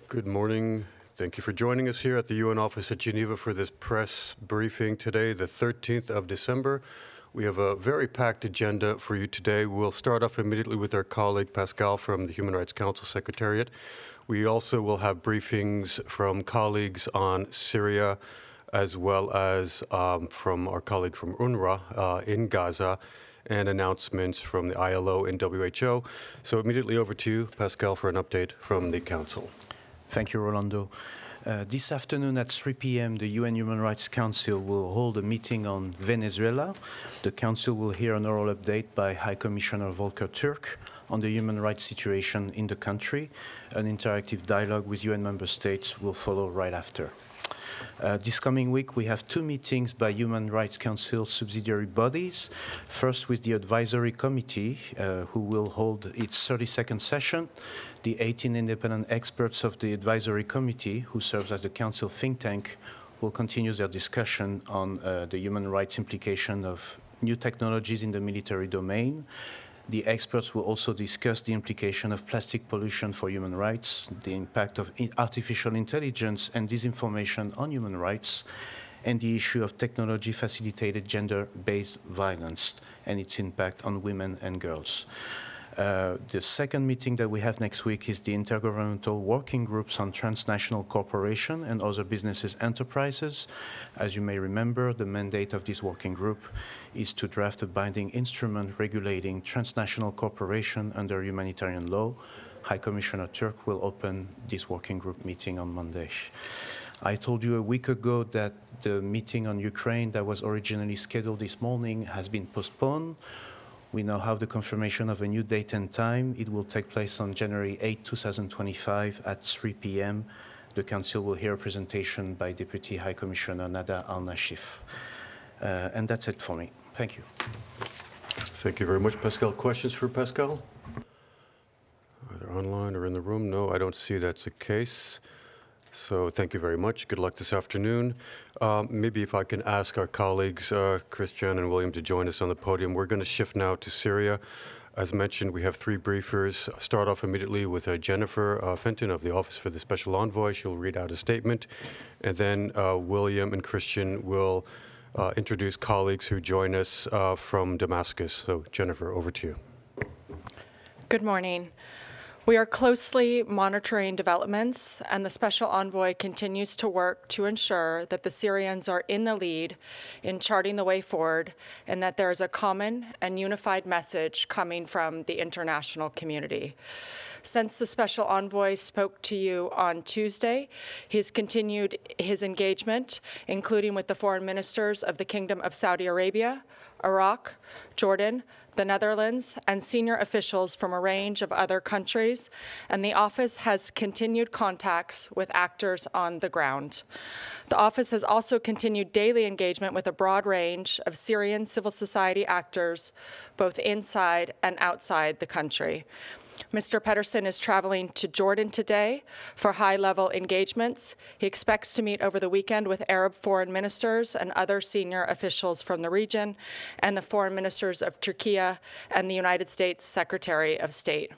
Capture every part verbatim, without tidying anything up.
Good morning. Thank you for joining us here at the U N office at Geneva for this press briefing today, the thirteenth of December. We have a very packed agenda for you today. We'll start off immediately with our colleague Pascal from the Human Rights Council Secretariat. We also will have briefings from colleagues on Syria, as well as um, from our colleague from UNRWA uh, in Gaza, and announcements from the I L O and W H O. So immediately over to you, Pascal, for an update from the Council. Thank you, Rolando. Uh, this afternoon at three p m, the U N Human Rights Council will hold a meeting on Venezuela. The Council will hear an oral update by High Commissioner Volker Turk on the human rights situation in the country. An interactive dialogue with U N member states will follow right after. Uh, this coming week, we have two meetings by Human Rights Council subsidiary bodies. First, with the Advisory Committee, uh, who will hold its thirty-second session. The eighteen independent experts of the Advisory Committee, who serves as the Council think tank, will continue their discussion on uh, the human rights implication of new technologies in the military domain. The experts will also discuss the implication of plastic pollution for human rights, the impact of artificial intelligence and disinformation on human rights, and the issue of technology-facilitated gender-based violence and its impact on women and girls. Uh, the second meeting that we have next week is the Intergovernmental Working Groups on Transnational Corporation and Other Businesses Enterprises. As you may remember, the mandate of this working group is to draft a binding instrument regulating transnational corporation under humanitarian law. High Commissioner Turk will open this working group meeting on Monday. I told you a week ago that the meeting on Ukraine that was originally scheduled this morning has been postponed. We now have the confirmation of a new date and time. It will take place on January eighth, two thousand twenty-five at three p m The Council will hear a presentation by Deputy High Commissioner Nada Al-Nashif. Uh, and that's it for me. Thank you. Thank you very much, Pascal. Questions for Pascal? Either online or in the room? No, I don't see that's the case. So thank you very much. Good luck this afternoon. Um, maybe if I can ask our colleagues, uh, Christian and William, to join us on the podium. We're going to shift now to Syria. As mentioned, we have three briefers. I'll start off immediately with uh, Jennifer uh, Fenton of the Office for the Special Envoy. She'll read out a statement. And then uh, William and Christian will uh, introduce colleagues who join us uh, from Damascus. So Jennifer, over to you. Good morning. We are closely monitoring developments, and the Special Envoy continues to work to ensure that the Syrians are in the lead in charting the way forward and that there is a common and unified message coming from the international community. Since the Special Envoy spoke to you on Tuesday, he's continued his engagement, including with the foreign ministers of the Kingdom of Saudi Arabia, Iraq, Jordan, the Netherlands, and senior officials from a range of other countries, and the office has continued contacts with actors on the ground. The office has also continued daily engagement with a broad range of Syrian civil society actors, both inside and outside the country. Mister Pedersen is traveling to Jordan today for high-level engagements. He expects to meet over the weekend with Arab foreign ministers and other senior officials from the region, and the foreign ministers of Turkey and the United States Secretary of State.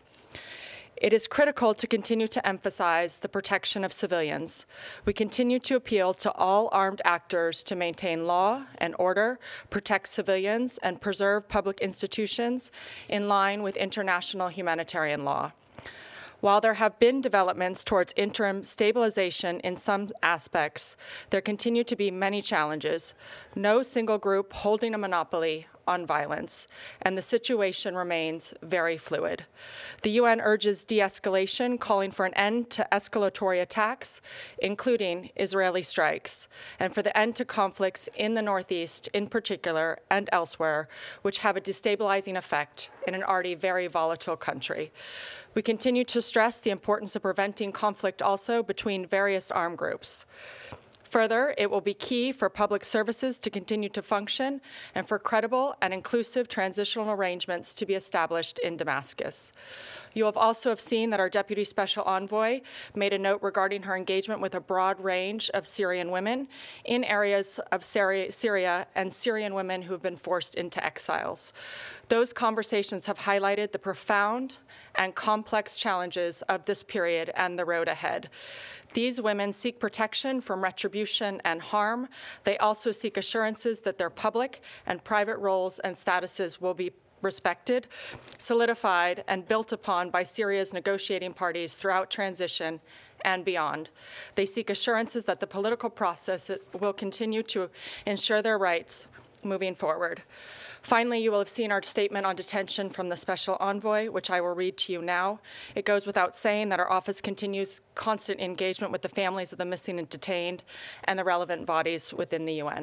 It is critical to continue to emphasize the protection of civilians. We continue to appeal to all armed actors to maintain law and order, protect civilians, and preserve public institutions in line with international humanitarian law. While there have been developments towards interim stabilization in some aspects, there continue to be many challenges. No single group holding a monopoly on violence, and the situation remains very fluid. The U N urges de-escalation, calling for an end to escalatory attacks, including Israeli strikes, and for the end to conflicts in the Northeast in particular and elsewhere, which have a destabilizing effect in an already very volatile country. We continue to stress the importance of preventing conflict also between various armed groups. Further, it will be key for public services to continue to function and for credible and inclusive transitional arrangements to be established in Damascus. You have also have seen that our Deputy Special Envoy made a note regarding her engagement with a broad range of Syrian women in areas of Syria and Syrian women who have been forced into exiles. Those conversations have highlighted the profound and complex challenges of this period and the road ahead. These women seek protection from retribution and harm. They also seek assurances that their public and private roles and statuses will be respected, solidified, and built upon by Syria's negotiating parties throughout transition and beyond. They seek assurances that the political process will continue to ensure their rights moving forward. Finally, you will have seen our statement on detention from the Special Envoy, which I will read to you now. It goes without saying that our office continues constant engagement with the families of the missing and detained and the relevant bodies within the U N.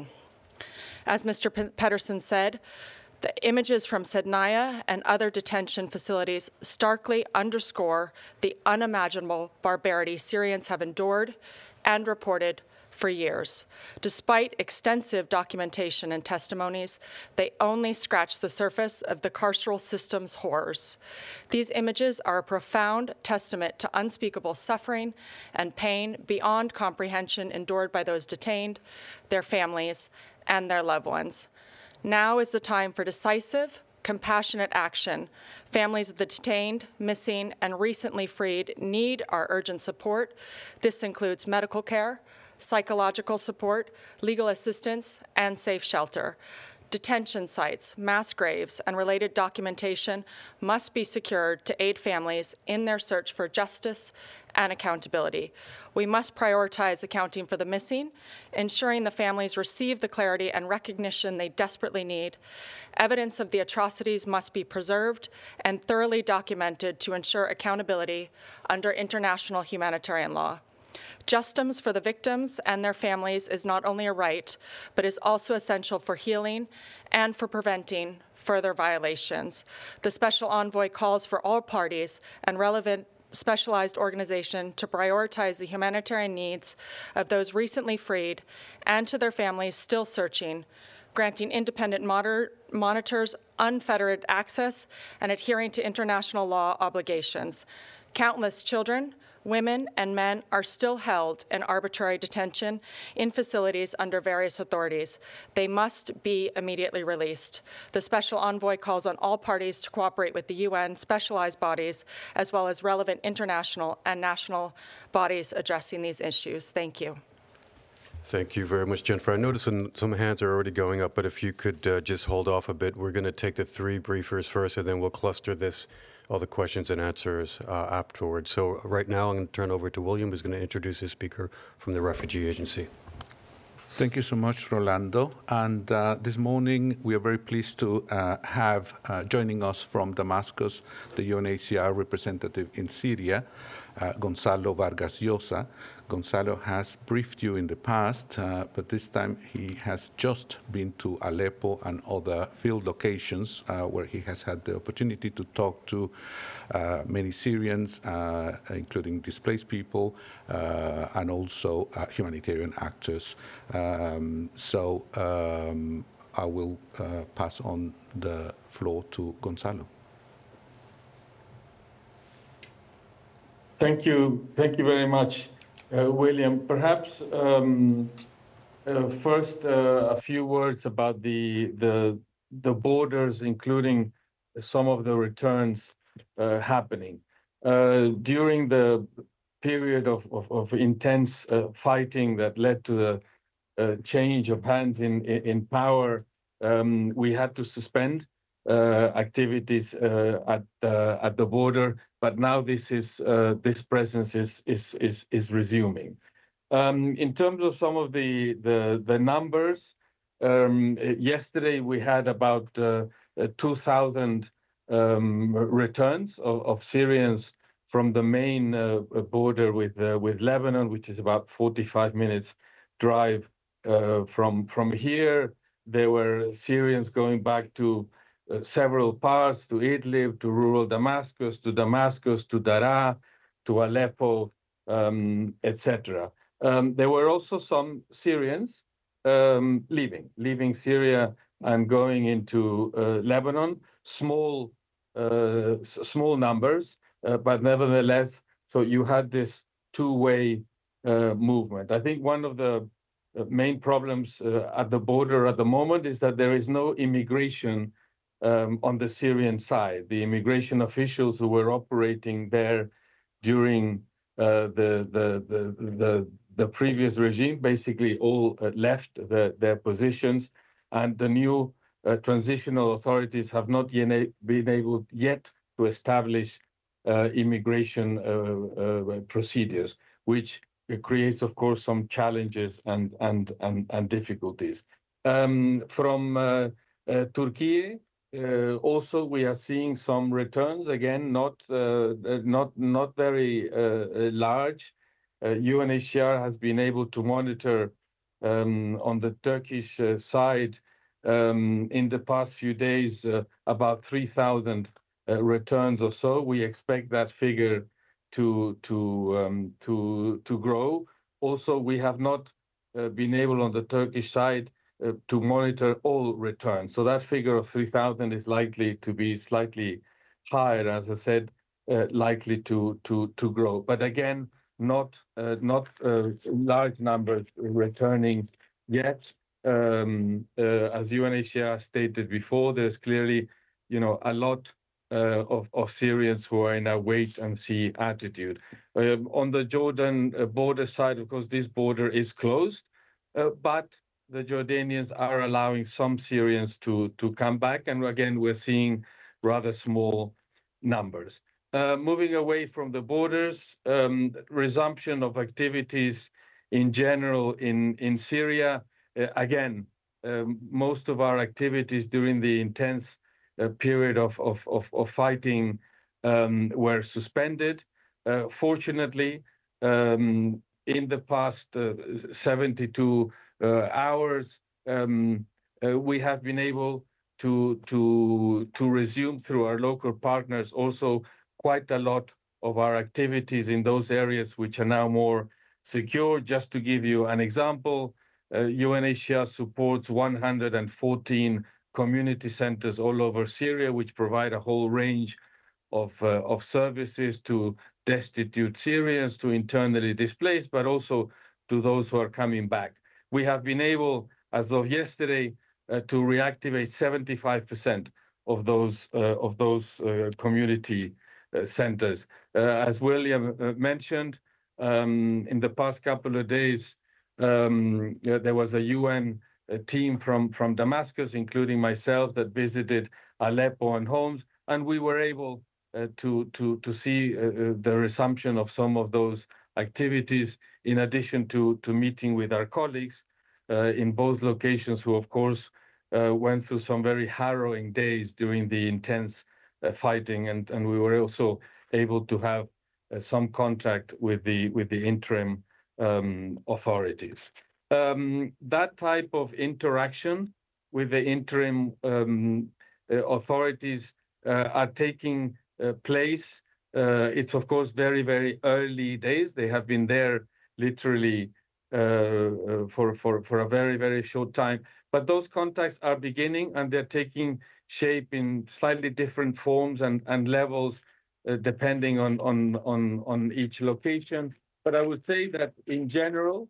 As Mister P- Pedersen said, the images from Sednaya and other detention facilities starkly underscore the unimaginable barbarity Syrians have endured and reported for years. Despite extensive documentation and testimonies, they only scratch the surface of the carceral system's horrors. These images are a profound testament to unspeakable suffering and pain beyond comprehension endured by those detained, their families, and their loved ones. Now is the time for decisive, compassionate action. Families of the detained, missing, and recently freed need our urgent support. This includes medical care, psychological support, legal assistance, and safe shelter. Detention sites, mass graves, and related documentation must be secured to aid families in their search for justice and accountability. We must prioritize accounting for the missing, ensuring the families receive the clarity and recognition they desperately need. Evidence of the atrocities must be preserved and thoroughly documented to ensure accountability under international humanitarian law. Justice for the victims and their families is not only a right, but is also essential for healing and for preventing further violations. The Special Envoy calls for all parties and relevant specialized organization to prioritize the humanitarian needs of those recently freed and to their families still searching, granting independent moder- monitors unfettered access and adhering to international law obligations. Countless children, women, and men are still held in arbitrary detention in facilities under various authorities. They must be immediately released. The Special Envoy calls on all parties to cooperate with the U N specialized bodies, as well as relevant international and national bodies addressing these issues. Thank you. Thank you very much, Jennifer. I noticed some, some hands are already going up, but if you could uh, just hold off a bit. We're going to take the three briefers first, and then we'll cluster this all the questions and answers uh, afterwards. So right now I'm going to turn over to William, who's going to introduce his speaker from the Refugee Agency. Thank you so much, Rolando. And uh, this morning we are very pleased to uh, have uh, joining us from Damascus the U N H C R representative in Syria, uh, Gonzalo Vargas Llosa. Gonzalo has briefed you in the past, uh, but this time he has just been to Aleppo and other field locations uh, where he has had the opportunity to talk to uh, many Syrians, uh, including displaced people, uh, and also uh, humanitarian actors. Um, so um, I will uh, pass on the floor to Gonzalo. Thank you. Thank you very much. Uh, William, perhaps um, uh, first uh, a few words about the, the the borders, including some of the returns uh, happening. Uh, during the period of, of, of intense uh, fighting that led to the uh, change of hands in, in power, um, we had to suspend uh, activities uh, at, uh, at the border. But now this is uh, this presence is is is is resuming. Um, in terms of some of the the, the numbers, um, yesterday we had about uh, two thousand um, returns of, of Syrians from the main uh, border with uh, with Lebanon, which is about forty-five minutes drive uh, from from here. There were Syrians going back to Uh, several parts, to Idlib, to rural Damascus, to Damascus, to Daraa, to Aleppo, um, et cetera. Um, there were also some Syrians um, leaving, leaving Syria and going into uh, Lebanon. Small, uh, small numbers, uh, but nevertheless, so you had this two-way uh, movement. I think one of the main problems uh, at the border at the moment is that there is no immigration um, on the Syrian side. The immigration officials who were operating there during uh, the, the, the, the, the previous regime basically all uh, left the, their positions, and the new uh, transitional authorities have not yet been able yet to establish uh, immigration uh, uh, procedures, which creates, of course, some challenges and, and, and, and difficulties. Um, from uh, uh, Turkey, uh, also we are seeing some returns, again, not, uh, not, not very uh, large. Uh, U N H C R has been able to monitor um, on the Turkish uh, side um, in the past few days uh, about three thousand uh, returns or so. We expect that figure to to um, to to grow. Also, we have not uh, been able on the Turkish side uh, to monitor all returns. So that figure of three thousand is likely to be slightly higher, as I said, uh, likely to to to grow. But again, not uh, not uh, large numbers returning yet. Um, uh, as U N H C R stated before, there's clearly, you know, a lot uh, of, of Syrians who are in a wait-and-see attitude. Um, on the Jordan uh, border side, of course, this border is closed, uh, but the Jordanians are allowing some Syrians to, to come back, and again, we're seeing rather small numbers. Uh, moving away from the borders, um, resumption of activities in general in, in Syria. Uh, again, um, most of our activities during the intense uh, period of, of, of, of fighting um, were suspended. Uh, fortunately, um, in the past uh, seventy-two uh, hours, um, uh, we have been able to, to, to resume through our local partners also quite a lot of our activities in those areas which are now more secure. Just to give you an example, uh, U N H C R supports one hundred fourteen community centers all over Syria, which provide a whole range of, uh, of services to destitute Syrians, to internally displaced, but also to those who are coming back. We have been able, as of yesterday, uh, to reactivate seventy-five percent of those, uh, of those uh, community uh, centers. Uh, as William uh, mentioned, um, in the past couple of days, um, yeah, there was a U N a team from, from Damascus, including myself, that visited Aleppo and Homs, and we were able uh, to, to, to see uh, the resumption of some of those activities, in addition to, to meeting with our colleagues uh, in both locations who, of course, uh, went through some very harrowing days during the intense uh, fighting, and, and we were also able to have uh, some contact with the, with the interim um, authorities. Um, that type of interaction with the interim um, uh, authorities uh, are taking uh, place. Uh, it's, of course, very, very early days. They have been there literally uh, uh, for, for, for a very, very short time. But those contacts are beginning, and they're taking shape in slightly different forms and, and levels, uh, depending on, on, on, on each location. But I would say that in general,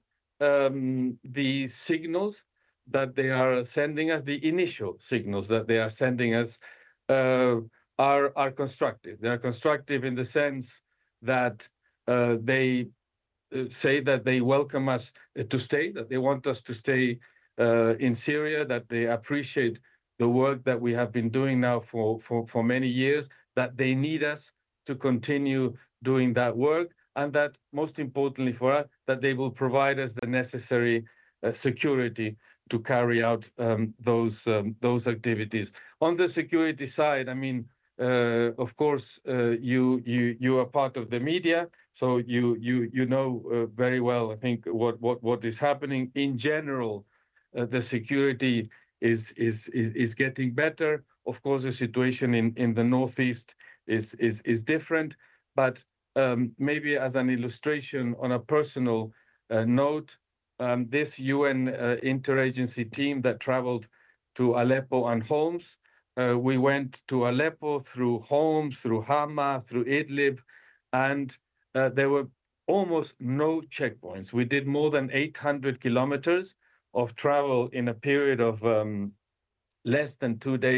Um, the signals that they are sending us, the initial signals that they are sending us, uh, are, are constructive. They are constructive in the sense that uh, they uh, say that they welcome us to stay, that they want us to stay uh, in Syria, that they appreciate the work that we have been doing now for, for, for many years, that they need us to continue doing that work, and that, most importantly for us, that they will provide us the necessary uh, security to carry out um, those um, those activities. On the security side, I mean, uh, of course, uh, you you you are part of the media, so you you you know uh, very well, I think, what what what is happening in general. Uh, the security is is is is getting better. Of course, the situation in in the northeast is is is different, but Um, maybe as an illustration on a personal uh, note, um, this U N uh, interagency team that traveled to Aleppo and Homs, uh, we went to Aleppo through Homs, through Hama, through Idlib, and uh, there were almost no checkpoints. We did more than eight hundred kilometers of travel in a period of um, less than two days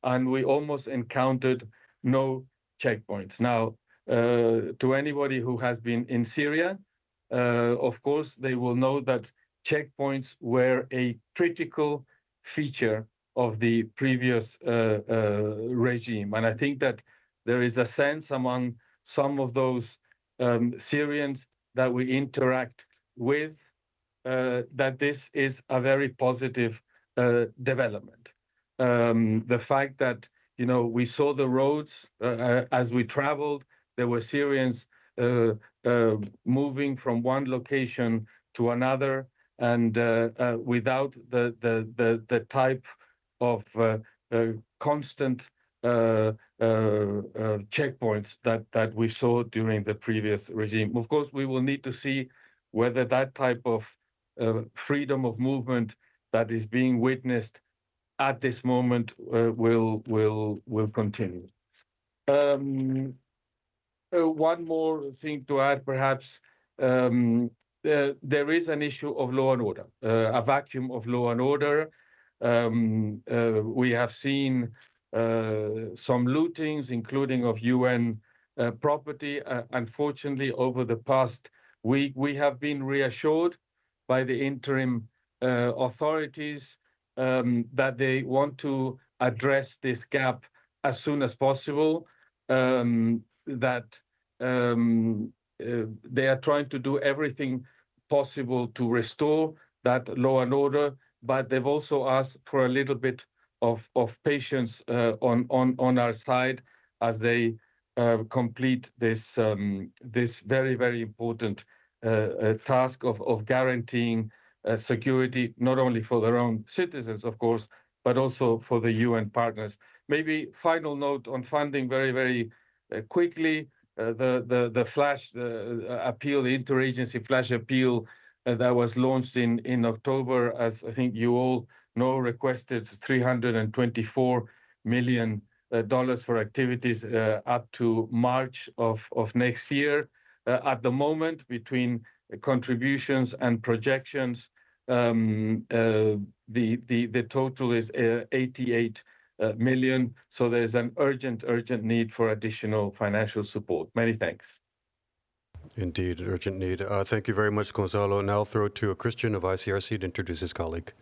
and we almost encountered no checkpoints. Now, uh, to anybody who has been in Syria, uh, of course, they will know that checkpoints were a critical feature of the previous uh, uh, regime. And I think that there is a sense among some of those um, Syrians that we interact with uh, that this is a very positive uh, development. Um, the fact that, you know, we saw the roads uh, as we traveled, there were Syrians uh, uh, moving from one location to another, and uh, uh, without the, the, the, the type of uh, uh, constant uh, uh, uh, checkpoints that, that we saw during the previous regime. Of course, we will need to see whether that type of uh, freedom of movement that is being witnessed at this moment uh, will will will continue. Um, uh, one more thing to add, perhaps. Um, uh, there is an issue of law and order, uh, a vacuum of law and order. Um, uh, we have seen uh, some lootings, including of U N uh, property. Uh, unfortunately, over the past week, we have been reassured by the interim uh, authorities um, that they want to address this gap as soon as possible, um, that um, uh, they are trying to do everything possible to restore that law and order, but they've also asked for a little bit of, of patience uh, on, on, on our side as they uh, complete this, um, this very, very important uh, uh, task of, of guaranteeing uh, security, not only for their own citizens, of course, but also for the U N partners. Maybe final note on funding very, very uh, quickly. Uh, the, the, the flash the uh, appeal, the interagency flash appeal uh, that was launched in, in October, as I think you all know, requested three hundred twenty-four million dollars uh, for activities uh, up to March of, of next year. Uh, at the moment, between contributions and projections, um, uh, the, the, the total is uh, eighty-eight uh, million. So there's an urgent, urgent need for additional financial support. Many thanks. Indeed, urgent need. Uh, thank you very much, Gonzalo. Now I'll throw it to a Christian of I C R C to introduce his colleague.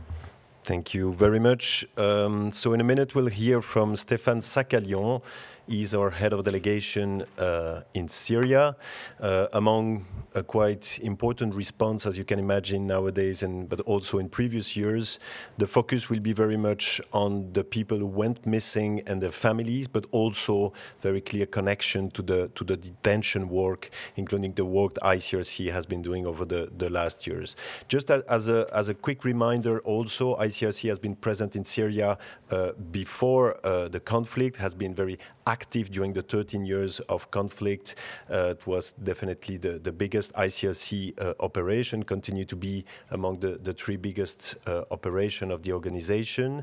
Thank you very much. Um, so in a minute, we'll hear from Stéphane Sakalian. He's our head of delegation uh, in Syria. Uh, among a quite important response, as you can imagine nowadays, and but also in previous years, the focus will be very much on the people who went missing and their families, but also very clear connection to the to the detention work, including the work I C R C has been doing over the, the last years. Just as, as a as a quick reminder, also I C R C has been present in Syria uh, before uh, the conflict, has been very active during the thirteen years of conflict. Uh, it was definitely the, the biggest I C R C uh, operation, continue to be among the, the three biggest uh, operation of the organization.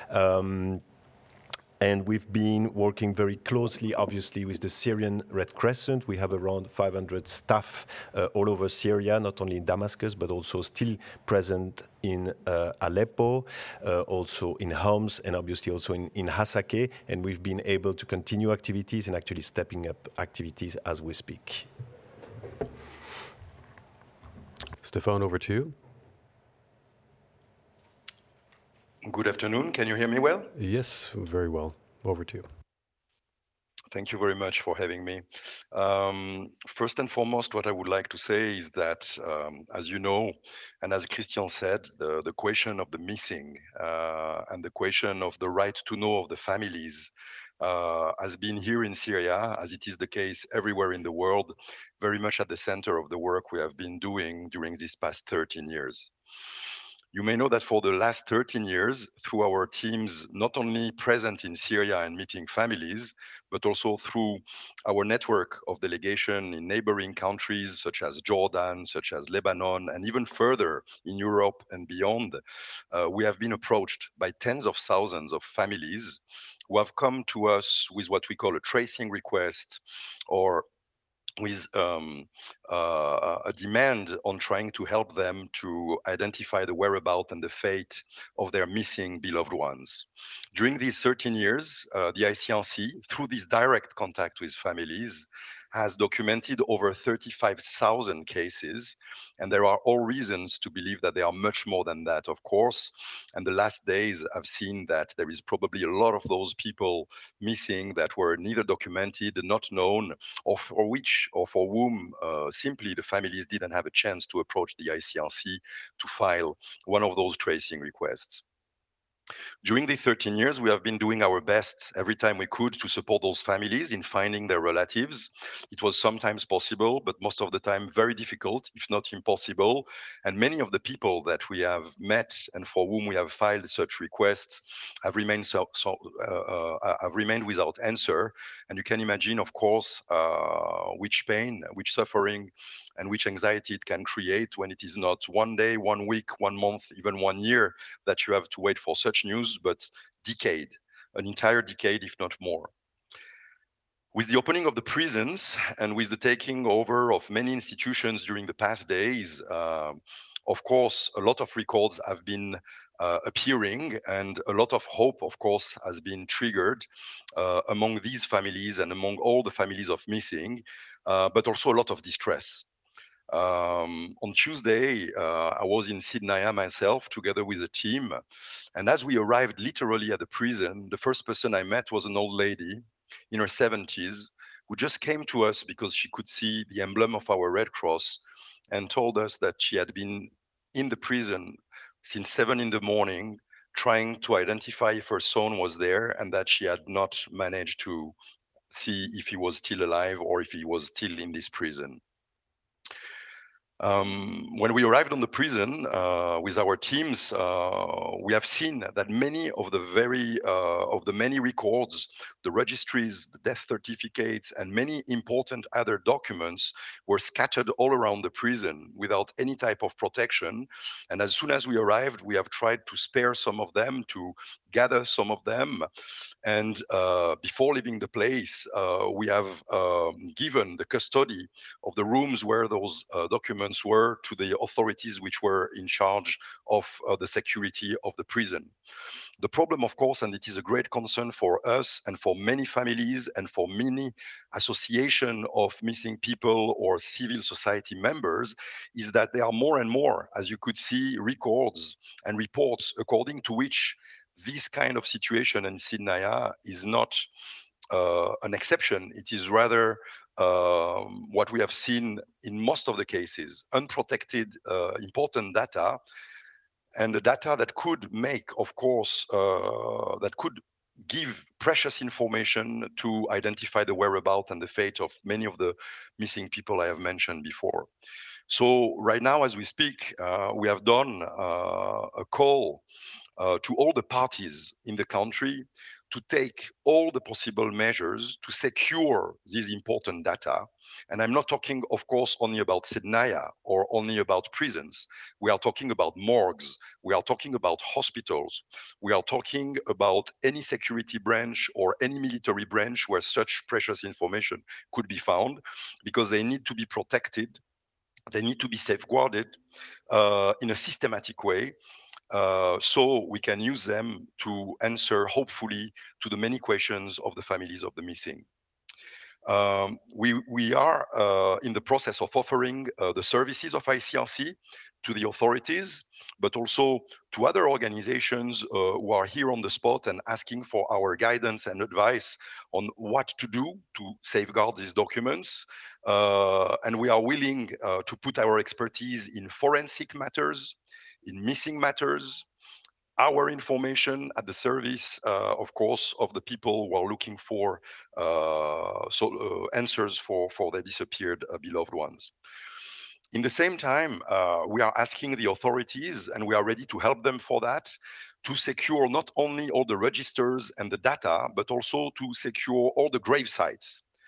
Um, And we've been working very closely, obviously, with the Syrian Red Crescent. We have around five hundred staff uh, all over Syria, not only in Damascus, but also still present in uh, Aleppo, uh, also in Homs, and obviously also in, in Hasakeh. And we've been able to continue activities and actually stepping up activities as we speak. Stéphane, over to you. Good afternoon. Can you hear me well? Yes, very well. Over to you. Thank you very much for having me. Um, first and foremost, what I would like to say is that, um, as you know, and as Christian said, the, the question of the missing uh, and the question of the right to know of the families uh, has been here in Syria, as it is the case everywhere in the world, very much at the center of the work we have been doing during these past thirteen years. You may know that for the last thirteen years, through our teams, not only present in Syria and meeting families, but also through our network of delegation in neighboring countries such as Jordan, such as Lebanon, and even further in Europe and beyond, uh, we have been approached by tens of thousands of families who have come to us with what we call a tracing request or with um, uh, a demand on trying to help them to identify the whereabouts and the fate of their missing beloved ones. During these thirteen years, uh, the I C R C, through this direct contact with families, has documented over thirty-five thousand cases, and there are all reasons to believe that there are much more than that, of course. And the last days have seen that there is probably a lot of those people missing that were neither documented, not known, or for which or for whom uh, simply the families didn't have a chance to approach the I C R C to file one of those tracing requests. During the thirteen years, we have been doing our best every time we could to support those families in finding their relatives. It was sometimes possible, but most of the time very difficult, if not impossible. And many of the people that we have met and for whom we have filed such requests have remained so, so uh, uh, have remained without answer. And you can imagine, of course, uh, which pain, which suffering, and which anxiety it can create when it is not one day, one week, one month, even one year that you have to wait for such news, but decade, an entire decade, if not more. With the opening of the prisons and with the taking over of many institutions during the past days, uh, of course, a lot of records have been uh, appearing, and a lot of hope, of course, has been triggered uh, among these families and among all the families of missing, uh, but also a lot of distress. Um, on Tuesday, uh, I was in Sydney myself together with a team. And as we arrived literally at the prison, the first person I met was an old lady in her seventies who just came to us because she could see the emblem of our Red Cross and told us that she had been in the prison since seven in the morning trying to identify if her son was there and that she had not managed to see if he was still alive or if he was still in this prison. Um, when we arrived on the prison uh, with our teams, uh, we have seen that many of the very uh, of the many records, the registries, the death certificates, and many important other documents were scattered all around the prison without any type of protection. And as soon as we arrived, we have tried to spare some of them, to gather some of them. And uh, before leaving the place, uh, we have uh, given the custody of the rooms where those uh, documents were to the authorities which were in charge of uh, the security of the prison. The problem, of course, and it is a great concern for us and for many families and for many associations of missing people or civil society members, is that there are more and more, as you could see, records and reports according to which this kind of situation in Sydney is not uh, an exception. It is rather um, what we have seen in most of the cases, unprotected, uh, important data, and the data that could make, of course, uh, that could give precious information to identify the whereabouts and the fate of many of the missing people I have mentioned before. So right now, as we speak, uh, we have done uh, a call uh, to all the parties in the country to take all the possible measures to secure these important data. And I'm not talking, of course, only about Sednaya or only about prisons. We are talking about morgues. We are talking about hospitals. We are talking about any security branch or any military branch where such precious information could be found, because they need to be protected. They need to be safeguarded uh, in a systematic way. Uh, so we can use them to answer, hopefully, to the many questions of the families of the missing. Um, we, we are uh, in the process of offering uh, the services of I C R C to the authorities, but also to other organizations uh, who are here on the spot and asking for our guidance and advice on what to do to safeguard these documents. Uh, and we are willing uh, to put our expertise in forensic matters, in missing matters, our information at the service, uh, of course, of the people who are looking for uh, so, uh, answers for, for their disappeared uh, beloved ones. In the same time, uh, we are asking the authorities, and we are ready to help them for that, to secure not only all the registers and the data, but also to secure all the grave sites.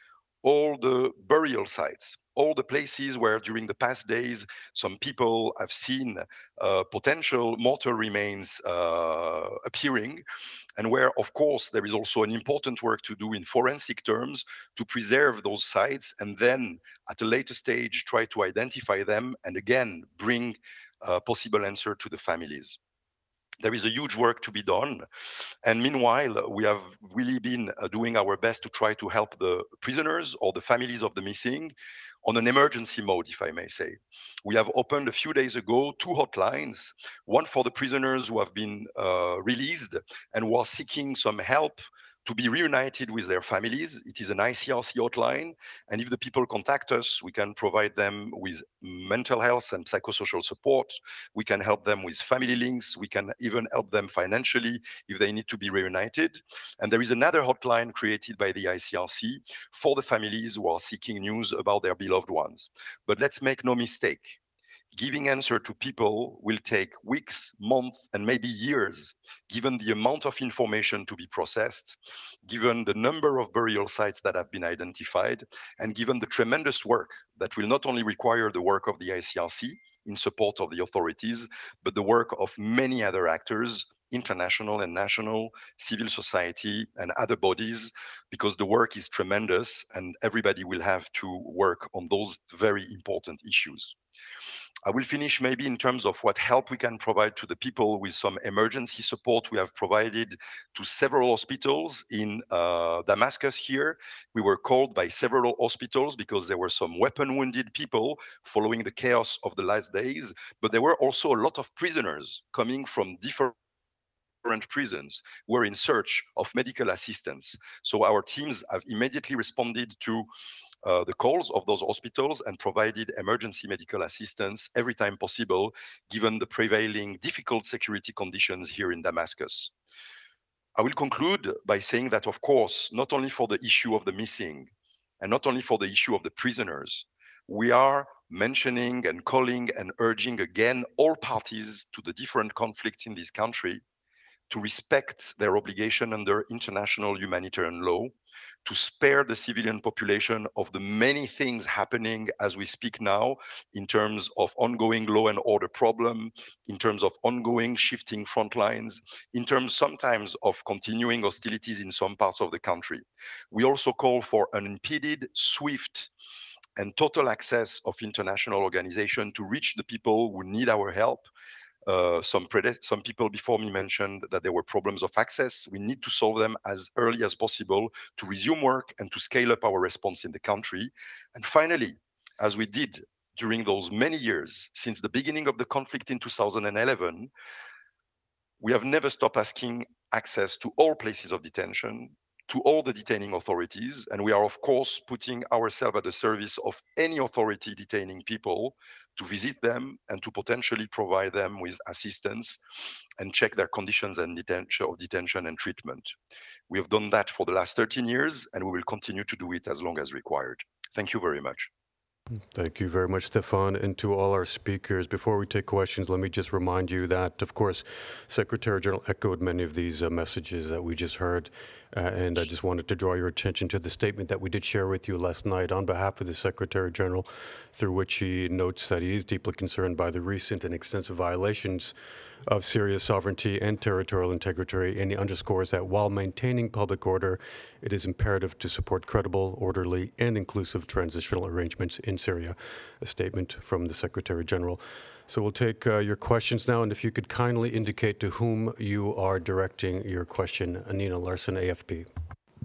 all the burial sites, all the places where during the past days some people have seen uh, potential mortal remains uh, appearing, and where, of course, there is also an important work to do in forensic terms to preserve those sites and then at a later stage try to identify them and again bring a possible answer to the families. There is a huge work to be done. And meanwhile, we have really been uh, doing our best to try to help the prisoners or the families of the missing on an emergency mode, if I may say. We have opened a few days ago two hotlines, one for the prisoners who have been uh, released and who are seeking some help to be reunited with their families. It is an I C R C hotline, and if the people contact us, we can provide them with mental health and psychosocial support. We can help them with family links. We can even help them financially if they need to be reunited. And there is another hotline created by the I C R C for the families who are seeking news about their beloved ones. But let's make no mistake. Giving answer to people will take weeks, months, and maybe years, given the amount of information to be processed, given the number of burial sites that have been identified, and given the tremendous work that will not only require the work of the I C R C in support of the authorities, but the work of many other actors, international and national, civil society, and other bodies, because the work is tremendous and everybody will have to work on those very important issues. I will finish maybe in terms of what help we can provide to the people with some emergency support we have provided to several hospitals in uh, Damascus here. We were called by several hospitals because there were some weapon wounded people following the chaos of the last days, but there were also a lot of prisoners coming from different prisons were in search of medical assistance. So our teams have immediately responded to uh, the calls of those hospitals and provided emergency medical assistance every time possible, given the prevailing difficult security conditions here in Damascus. I will conclude by saying that, of course, not only for the issue of the missing and not only for the issue of the prisoners, we are mentioning and calling and urging again all parties to the different conflicts in this country to respect their obligation under international humanitarian law, to spare the civilian population of the many things happening as we speak now in terms of ongoing law and order problem, in terms of ongoing shifting front lines, in terms sometimes of continuing hostilities in some parts of the country. We also call for unimpeded, swift, and total access of international organization to reach the people who need our help. Uh, some, some people before me mentioned that there were problems of access. We need to solve them as early as possible to resume work and to scale up our response in the country. And finally, as we did during those many years since the beginning of the conflict in two thousand eleven, we have never stopped asking access to all places of detention, to all the detaining authorities, and we are of course putting ourselves at the service of any authority detaining people to visit them and to potentially provide them with assistance and check their conditions and detention of detention and treatment. We have done that for the last thirteen years and we will continue to do it as long as required. Thank you very much. Thank you very much, Stefan. And to all our speakers, before we take questions, let me just remind you that, of course, Secretary General echoed many of these uh, messages that we just heard. Uh, and I just wanted to draw your attention to the statement that we did share with you last night on behalf of the Secretary General, through which he notes that he is deeply concerned by the recent and extensive violations of Syria's sovereignty and territorial integrity, and he underscores that while maintaining public order, it is imperative to support credible, orderly, and inclusive transitional arrangements in Syria. A statement from the Secretary General. So we'll take uh, your questions now, and if you could kindly indicate to whom you are directing your question. Nina Larson, A F P.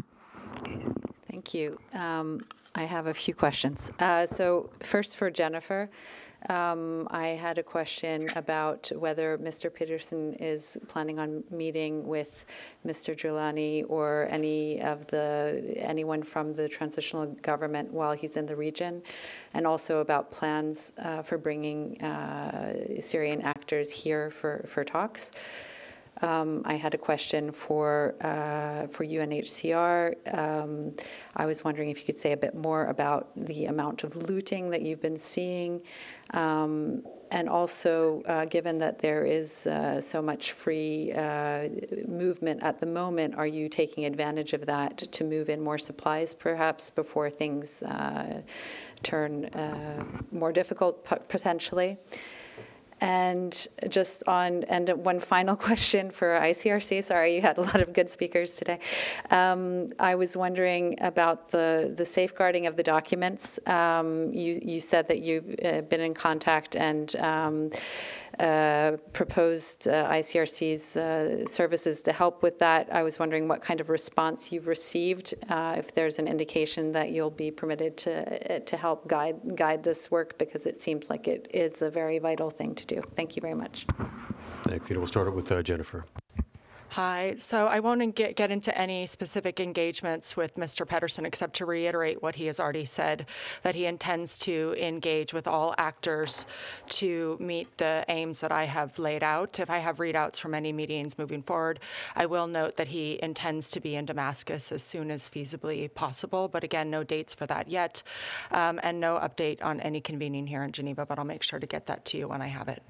Thank you. Um, I have a few questions. Uh, so first for Jennifer. Um, I had a question about whether Mister Peterson is planning on meeting with Mister Jilani or any of the anyone from the transitional government while he's in the region, and also about plans uh, for bringing uh, Syrian actors here for, for talks. Um, I had a question for uh, for U N H C R. Um, I was wondering if you could say a bit more about the amount of looting that you've been seeing, um, and also uh, given that there is uh, so much free uh, movement at the moment, are you taking advantage of that to move in more supplies, perhaps before things uh, turn uh, more difficult potentially? And just on, and one final question for I C R C. Sorry, you had a lot of good speakers today. Um, I was wondering about the, the safeguarding of the documents. Um, you, you said that you've uh, been in contact and um, uh, proposed uh, I C R C's uh, services to help with that. I was wondering what kind of response you've received, uh, if there's an indication that you'll be permitted to, to help guide, guide this work, because it seems like it is a very vital thing to do. Thank you very much. Thank you. We'll start it with uh, Jennifer. Hi. So I won't get, get into any specific engagements with Mister Pedersen, except to reiterate what he has already said, that he intends to engage with all actors to meet the aims that I have laid out. If I have readouts from any meetings moving forward, I will note that he intends to be in Damascus as soon as feasibly possible. But again, no dates for that yet, um, and no update on any convening here in Geneva, but I'll make sure to get that to you when I have it.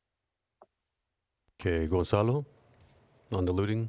Okay, Gonzalo, on the looting.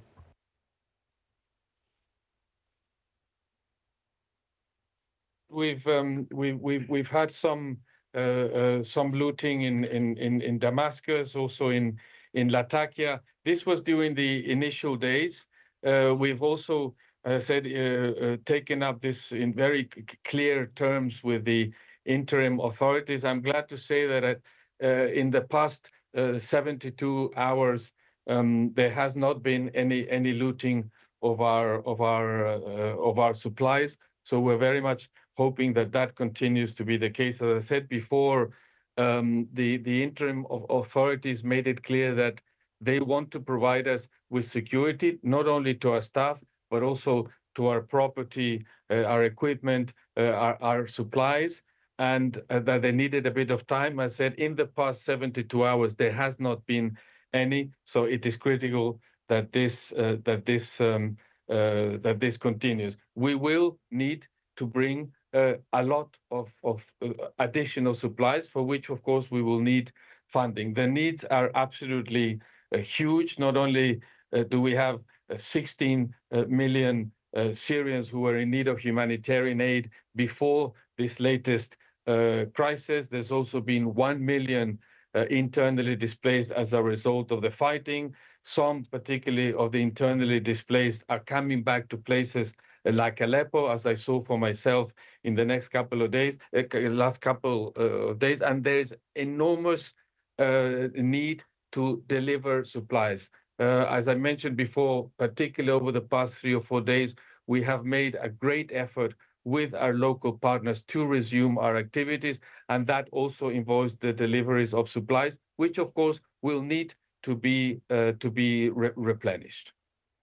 We've um, we've we've we've had some uh, uh, some looting in, in in in Damascus, also in in Latakia. This was during the initial days. Uh, we've also uh, said uh, uh, taken up this in very c clear terms with the interim authorities. I'm glad to say that at, uh, in the past uh, seventy-two hours, um, there has not been any any looting of our of our uh, of our supplies. So we're very much hoping that that continues to be the case. As I said before, um, the the interim authorities made it clear that they want to provide us with security, not only to our staff, but also to our property, uh, our equipment, uh, our, our supplies, and uh, that they needed a bit of time. I said in the past seventy-two hours, there has not been any, so it is critical that this uh, that this um, uh, that this continues. We will need to bring uh, a lot of, of uh, additional supplies, for which, of course, we will need funding. The needs are absolutely uh, huge. Not only uh, do we have uh, sixteen uh, million uh, Syrians who are in need of humanitarian aid before this latest uh, crisis, there's also been one million uh, internally displaced as a result of the fighting. Some, particularly of the internally displaced, are coming back to places like Aleppo, as I saw for myself in the next couple of days, uh, last couple uh, of days, and there's enormous uh, need to deliver supplies. Uh, as I mentioned before, particularly over the past three or four days, we have made a great effort with our local partners to resume our activities, and that also involves the deliveries of supplies, which of course will need to be uh, to be re replenished.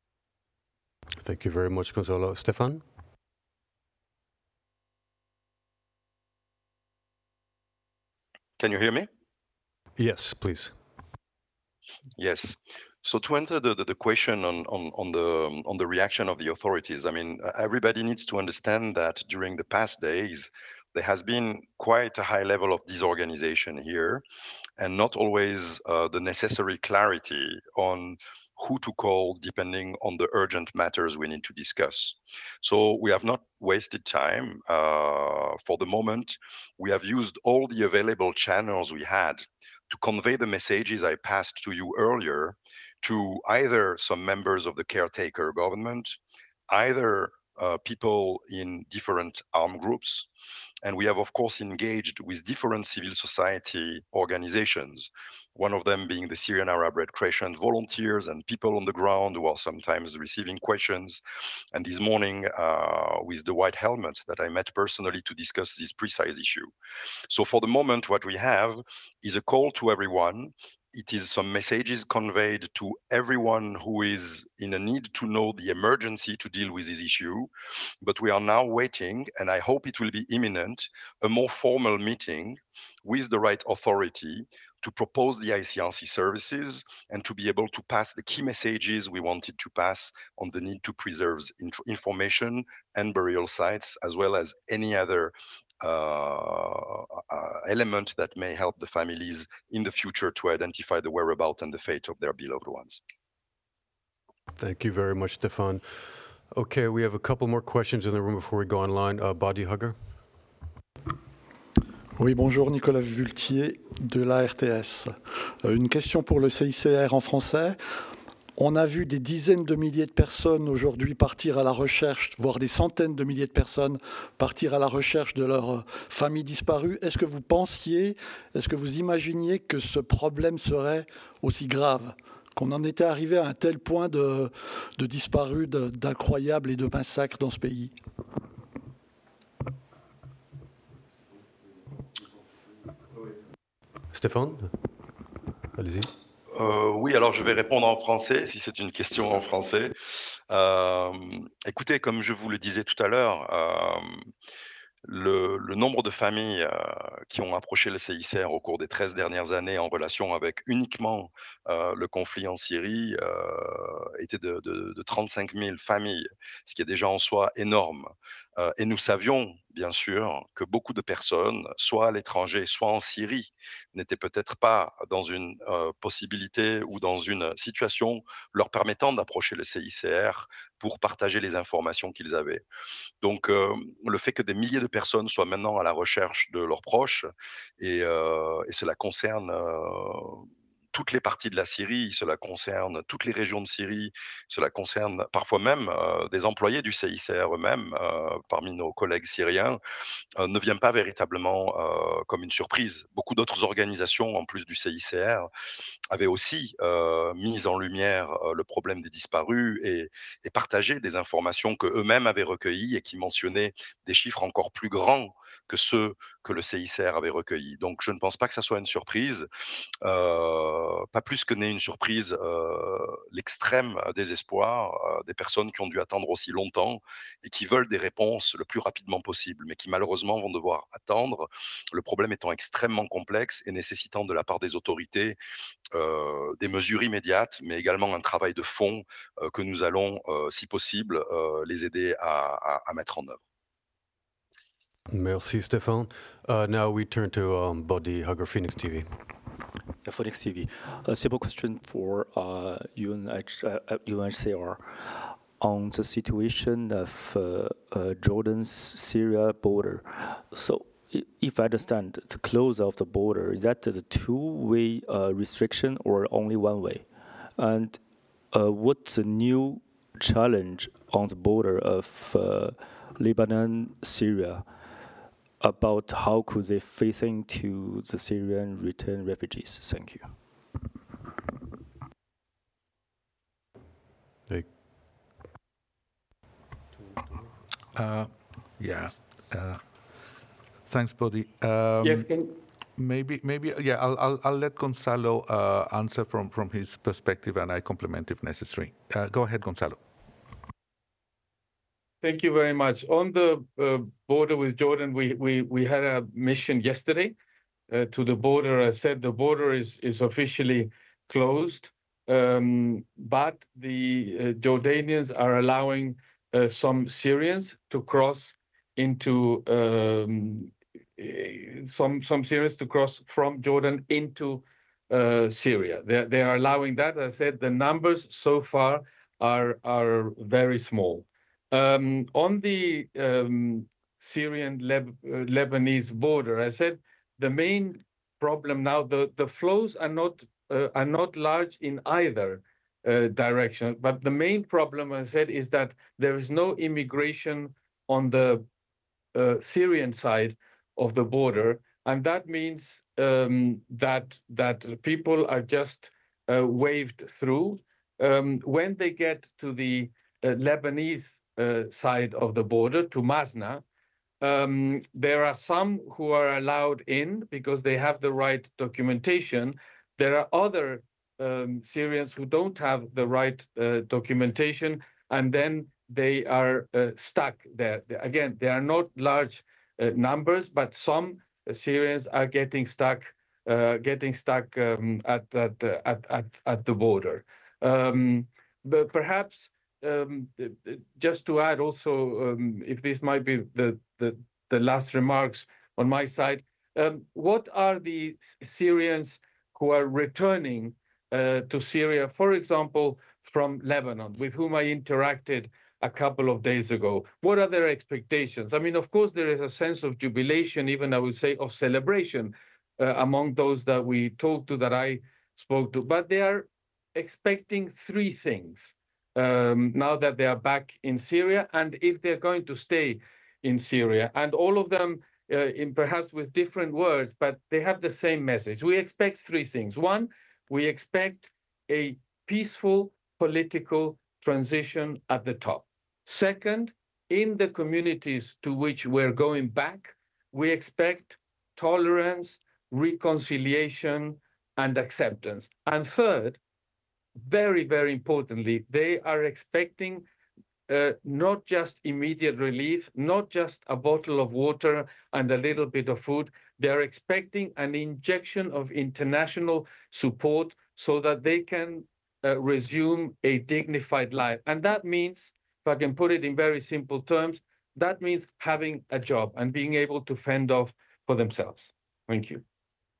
Thank you very much, Gonzalo. Stefan? Can you hear me? Yes, please. Yes. So to enter the, the, the question on, on, on, the, on the reaction of the authorities, I mean, everybody needs to understand that during the past days, there has been quite a high level of disorganization here, and not always uh, the necessary clarity on who to call depending on the urgent matters we need to discuss. So we have not wasted time. Uh, for the moment, we have used all the available channels we had to convey the messages I passed to you earlier to either some members of the caretaker government, either uh, people in different armed groups. And we have, of course, engaged with different civil society organizations, one of them being the Syrian Arab Red Crescent volunteers and people on the ground who are sometimes receiving questions. And this morning, uh, with the white helmets that I met personally to discuss this precise issue. So for the moment, what we have is a call to everyone. It is some messages conveyed to everyone who is in a need to know the emergency to deal with this issue. But we are now waiting, and I hope it will be imminent, document a more formal meeting with the right authority to propose the I C R C services and to be able to pass the key messages we wanted to pass on the need to preserve inf- information and burial sites, as well as any other uh, uh, element that may help the families in the future to identify the whereabouts and the fate of their beloved ones. Thank you very much, Stéphane. Okay, we have a couple more questions in the room before we go online. Uh, Body Hugger. Oui, bonjour, Nicolas Vultier de l'A R T S. Euh, une question pour le C I C R en français. On a vu des dizaines de milliers de personnes aujourd'hui partir à la recherche, voire des centaines de milliers de personnes partir à la recherche de leur famille disparue. Est-ce que vous pensiez, est-ce que vous imaginiez que ce problème serait aussi grave, qu'on en était arrivé à un tel point de, de disparus, de- d'incroyables et de massacres dans ce pays? Stéphane, allez-y. Euh, oui, alors je vais répondre en français, si c'est une question en français. Euh, écoutez, comme je vous le disais tout à l'heure, euh, le, le nombre de familles euh, qui ont approché le C I C R au cours des treize dernières années en relation avec uniquement euh, le conflit en Syrie euh, était de, de, de trente-cinq mille familles, ce qui est déjà en soi énorme. Euh, et nous savions, bien sûr, que beaucoup de personnes, soit à l'étranger, soit en Syrie, n'étaient peut-être pas dans une euh, possibilité ou dans une situation leur permettant d'approcher le C I C R pour partager les informations qu'ils avaient. Donc, euh, le fait que des milliers de personnes soient maintenant à la recherche de leurs proches, et, euh, et cela concerne euh, toutes les parties de la Syrie, cela concerne toutes les régions de Syrie, cela concerne parfois même euh, des employés du C I C R eux-mêmes, euh, parmi nos collègues syriens, euh, ne vient pas véritablement euh, comme une surprise. Beaucoup d'autres organisations, en plus du C I C R, avaient aussi euh, mis en lumière euh, le problème des disparus et, et partagé des informations que eux-mêmes avaient recueillies et qui mentionnaient des chiffres encore plus grands que ceux que le C I C R avait recueillis. Donc je ne pense pas que ça soit une surprise, euh, pas plus que n'est une surprise euh, l'extrême désespoir euh, des personnes qui ont dû attendre aussi longtemps et qui veulent des réponses le plus rapidement possible, mais qui malheureusement vont devoir attendre, le problème étant extrêmement complexe et nécessitant de la part des autorités euh, des mesures immédiates, mais également un travail de fond euh, que nous allons, euh, si possible, euh, les aider à, à- à mettre en œuvre. Merci, Stéphane. Uh, now we turn to um, Body Hugger, Phoenix T V. Yeah, Phoenix T V. A simple question for uh, U N H, uh, uh, U N H C R on the situation of uh, uh, Jordan's Syria border. So, i- if I understand, the close of the border, is that a two-way uh, restriction or only one way? And uh, what's the new challenge on the border of uh, Lebanon, Syria? About how could they fit into the Syrian return refugees? Thank you. Hey. Uh, yeah. Uh, thanks, Bodhi. Um, Yes, can, Maybe, maybe, yeah. I'll, I'll, I'll let Gonzalo uh, answer from, from his perspective, and I complement if necessary. Uh, go ahead, Gonzalo. Thank you very much. On the uh, border with Jordan, we, we, we had a mission yesterday uh, to the border. I said the border is, is officially closed, um, but the uh, Jordanians are allowing uh, some Syrians to cross into um, eh, some some Syrians to cross from Jordan into uh, Syria. They they are allowing that. As I said, the numbers so far are are very small. Um, on the um, Syrian Leb uh, Lebanese border, I said the main problem now, the, the flows are not uh, are not large in either uh, direction. But the main problem, I said, is that there is no immigration on the uh, Syrian side of the border, and that means um, that that people are just uh, waved through. Um, when they get to the uh, Lebanese uh, side of the border, to Masna, um, there are some who are allowed in because they have the right documentation. There are other um, Syrians who don't have the right uh, documentation, and then they are uh, stuck there. Again, they are not large uh, numbers, but some Syrians are getting stuck, uh, getting stuck um, at, at, at, at, at the border. Um, but perhaps um, just to add also, um, if this might be the, the, the last remarks on my side, um, what are the Syrians who are returning uh, to Syria, for example, from Lebanon, with whom I interacted a couple of days ago? What are their expectations? I mean, of course, there is a sense of jubilation, even I would say of celebration uh, among those that we talked to, that I spoke to, but they are expecting three things um, now that they are back in Syria, and if they're going to stay in Syria. And all of them, uh, in perhaps with different words, but they have the same message. We expect three things. One, we expect a peaceful political transition at the top. Second, in the communities to which we're going back, we expect tolerance, reconciliation, and acceptance. And third, very, very importantly, they are expecting uh, not just immediate relief, not just a bottle of water and a little bit of food. They are expecting an injection of international support so that they can uh, resume a dignified life. And that means, if I can put it in very simple terms, that means having a job and being able to fend off for themselves. Thank you.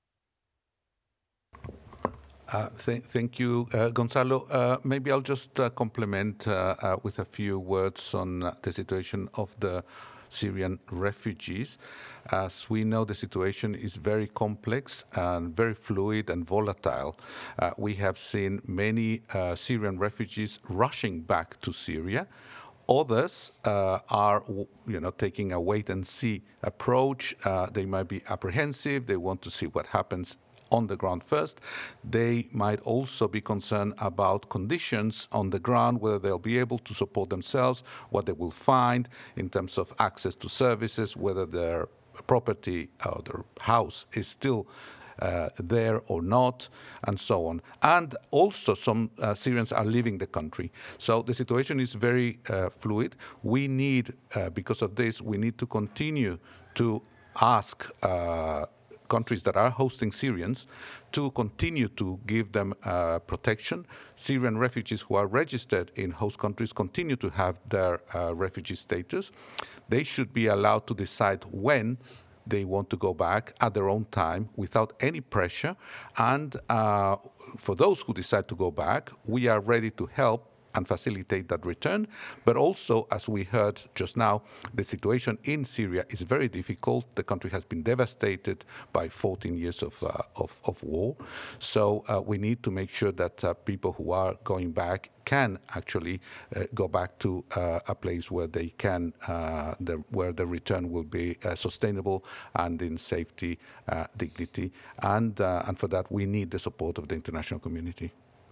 Uh, th thank you, uh, Gonzalo. Uh, maybe I'll just uh, complement uh, uh, with a few words on uh, the situation of the Syrian refugees. As we know, the situation is very complex and very fluid and volatile. Uh, we have seen many uh, Syrian refugees rushing back to Syria. Others uh, are, you know, taking a wait-and-see approach. Uh, they might be apprehensive. They want to see what happens on the ground first. They might also be concerned about conditions on the ground, whether they'll be able to support themselves, what they will find in terms of access to services, whether their property or their house is still uh, there or not, and so on. And also some uh, Syrians are leaving the country. So the situation is very uh, fluid. We need, uh, because of this, we need to continue to ask uh, countries that are hosting Syrians to continue to give them uh, protection. Syrian refugees who are registered in host countries continue to have their uh, refugee status. They should be allowed to decide when they want to go back at their own time without any pressure. And uh, for those who decide to go back, we are ready to help and facilitate that return. But also, as we heard just now, the situation in Syria is very difficult. The country has been devastated by fourteen years of, uh, of, of war. So uh, we need to make sure that uh, people who are going back can actually uh, go back to uh, a place where they can, uh, the, where the return will be uh, sustainable and in safety, uh, dignity. And, uh, and for that, we need the support of the international community.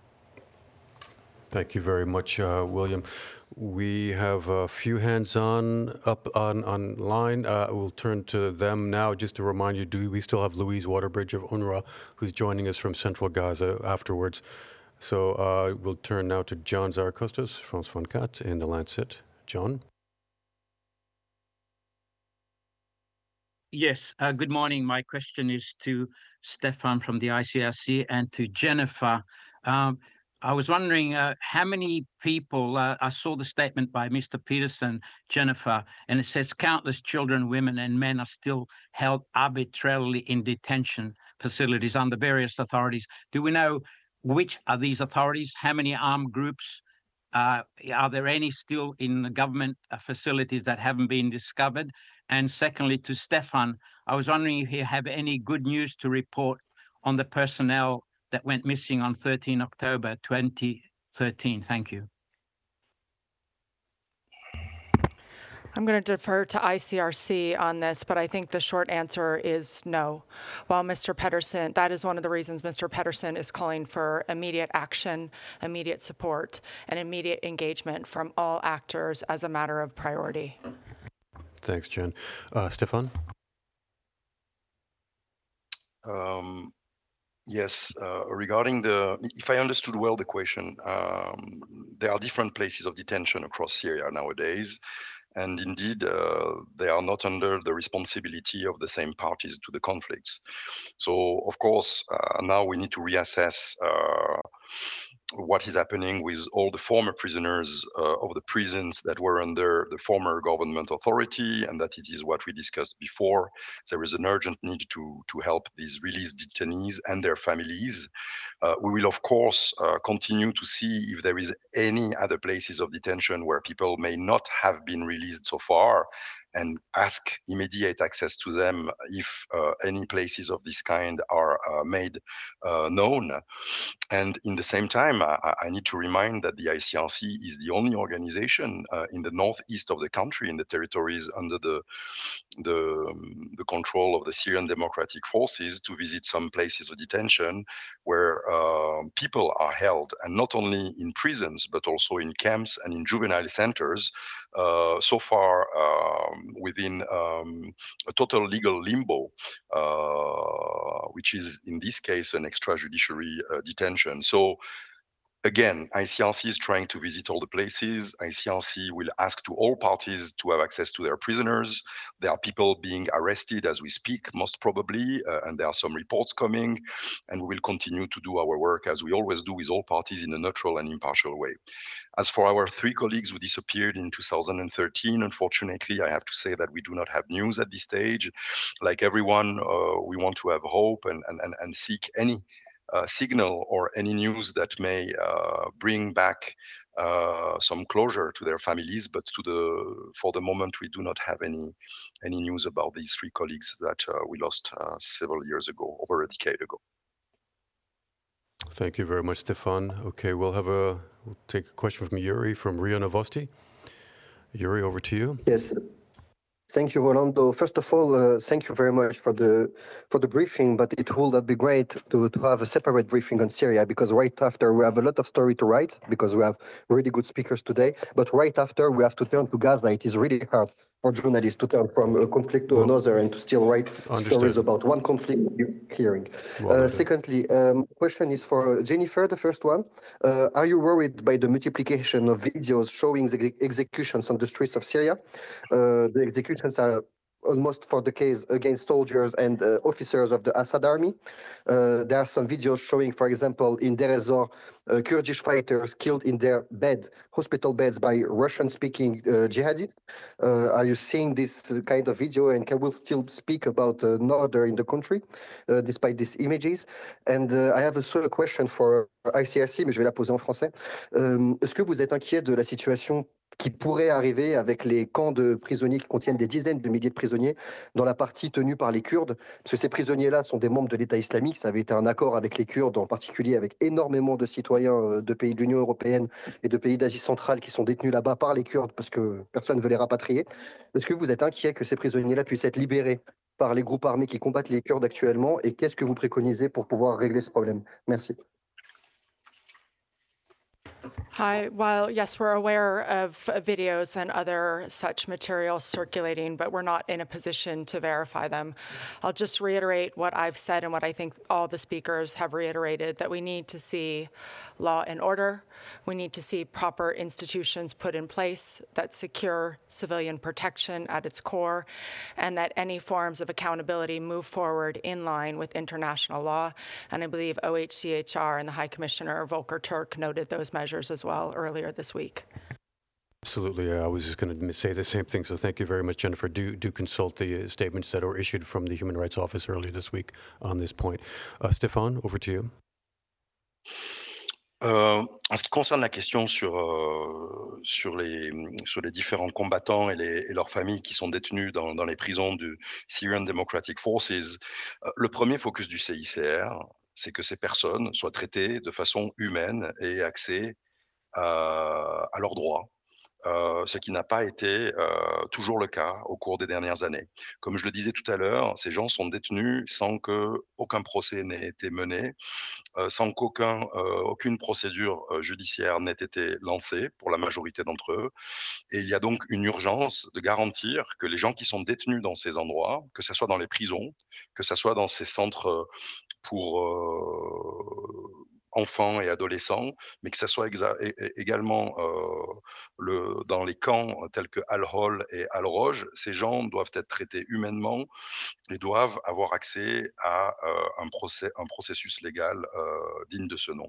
Thank you very much, uh, William. We have a few hands on up on online. Uh, we'll turn to them now. Just to remind you, do we still have Louise Waterbridge of UNRWA, who's joining us from Central Gaza afterwards. So uh, we'll turn now to John Zarakustas, France twenty-four in The Lancet. John? Yes, uh, good morning. My question is to Stefan from the I C R C and to Jennifer. Um, I was wondering uh, how many people, uh, I saw the statement by Mister Peterson, Jennifer, and it says countless children, women and men are still held arbitrarily in detention facilities under various authorities. Do we know which are these authorities? How many armed groups? Uh, are there any still in the government uh, facilities that haven't been discovered? And secondly, to Stefan, I was wondering if you have any good news to report on the personnel that went missing on thirteenth October twenty thirteen. Thank you. I'm going to defer to I C R C on this, but I think the short answer is no. While Mister Pedersen, that is one of the reasons Mister Pedersen is calling for immediate action, immediate support, and immediate engagement from all actors as a matter of priority. Thanks, Jen. Uh, Stefan? Um, Yes, uh, regarding the, if I understood well the question, um, there are different places of detention across Syria nowadays. and indeed uh, they are not under the responsibility of the same parties to the conflicts. So of course uh, now we need to reassess uh, what is happening with all the former prisoners uh, of the prisons that were under the former government authority, and that it is what we discussed before. There is an urgent need to, to help these released detainees and their families. Uh, we will, of course, uh, continue to see if there is any other places of detention where people may not have been released so far, and ask immediate access to them if uh, any places of this kind are uh, made uh, known. And in the same time, I, I need to remind that the I C R C is the only organization uh, in the northeast of the country, in the territories under the, the, um, the control of the Syrian Democratic Forces, to visit some places of detention where uh, people are held, and not only in prisons, but also in camps and in juvenile centers, uh, so far um, within um, a total legal limbo, uh, which is in this case an extrajudiciary uh, detention. So again, I C R C is trying to visit all the places. I C R C will ask to all parties to have access to their prisoners. There are people being arrested as we speak, most probably, uh, and there are some reports coming, and we will continue to do our work as we always do with all parties in a neutral and impartial way. As for our three colleagues who disappeared in two thousand thirteen, unfortunately, I have to say that we do not have news at this stage. Like everyone, uh, we want to have hope and, and, and, and seek any Uh, signal or any news that may uh, bring back uh, some closure to their families, but to the for the moment we do not have any any news about these three colleagues that uh, we lost uh, several years ago, over a decade ago. Thank you very much, Stefan. Okay, we'll have a we'll take a question from Yuri from R I A Novosti. Yuri, over to you. Yes. Thank you, Rolando. First of all, uh, thank you very much for the for the briefing, but it would be great to, to have a separate briefing on Syria, because right after we have a lot of story to write, because we have really good speakers today, but right after we have to turn to Gaza. It is really hard for journalists to turn from a conflict to well, another and to still write understood. stories about one conflict hearing. Well, uh, secondly, um, question is for Jennifer, the first one. Uh, are you worried by the multiplication of videos showing the executions on the streets of Syria? Uh, the executions are almost for the case against soldiers and uh, officers of the Assad army. Uh, there are some videos showing, for example, in Deir ez-Zor, uh, Kurdish fighters killed in their bed, hospital beds, by Russian-speaking uh, jihadists. Uh, are you seeing this kind of video, and can we still speak about uh, order in the country uh, despite these images? And uh, I have also a question for I C R C, mais je vais la poser en français. Euh, Est-ce que vous êtes inquiet de la situation qui pourrait arriver avec les camps de prisonniers qui contiennent des dizaines de milliers de prisonniers dans la partie tenue par les Kurdes, parce que ces prisonniers-là sont des membres de l'État islamique. Ça avait été un accord avec les Kurdes, en particulier avec énormément de citoyens de pays de l'Union européenne et de pays d'Asie centrale qui sont détenus là-bas par les Kurdes parce que personne ne veut les rapatrier. Est-ce que vous êtes inquiet que ces prisonniers-là puissent être libérés par les groupes armés qui combattent les Kurdes actuellement, et qu'est-ce que vous préconisez pour pouvoir régler ce problème? Merci. Hi. While, yes, we're aware of videos and other such materials circulating, but we're not in a position to verify them. I'll just reiterate what I've said and what I think all the speakers have reiterated, that we need to see law and order. We need to see proper institutions put in place that secure civilian protection at its core, and that any forms of accountability move forward in line with international law. And I believe O H C H R and the High Commissioner Volker Turk noted those measures as well earlier this week. Absolutely. I was just going to say the same thing. So thank you very much, Jennifer. Do do consult the statements that were issued from the Human Rights Office earlier this week on this point. Uh, Stéphane, over to you. Euh, en ce qui concerne la question sur, euh, sur, les, sur les différents combattants et, les, et leurs familles qui sont détenus dans, dans les prisons du Syrian Democratic Forces, euh, le premier focus du C I C R, c'est que ces personnes soient traitées de façon humaine et aient accès à, à leurs droits. Euh, ce qui n'a pas été euh, toujours le cas au cours des dernières années. Comme je le disais tout à l'heure, ces gens sont détenus sans qu'aucun procès n'ait été mené, euh, sans qu'aucun, euh, aucune procédure euh, judiciaire n'ait été lancée pour la majorité d'entre eux. Et il y a donc une urgence de garantir que les gens qui sont détenus dans ces endroits, que ce soit dans les prisons, que ce soit dans ces centres pour... Euh, enfants et adolescents, mais que ce soit également euh, le, dans les camps tels que Al-Hol et Al-Roj, ces gens doivent être traités humainement et doivent avoir accès à euh, un, procès, un processus légal euh, digne de ce nom.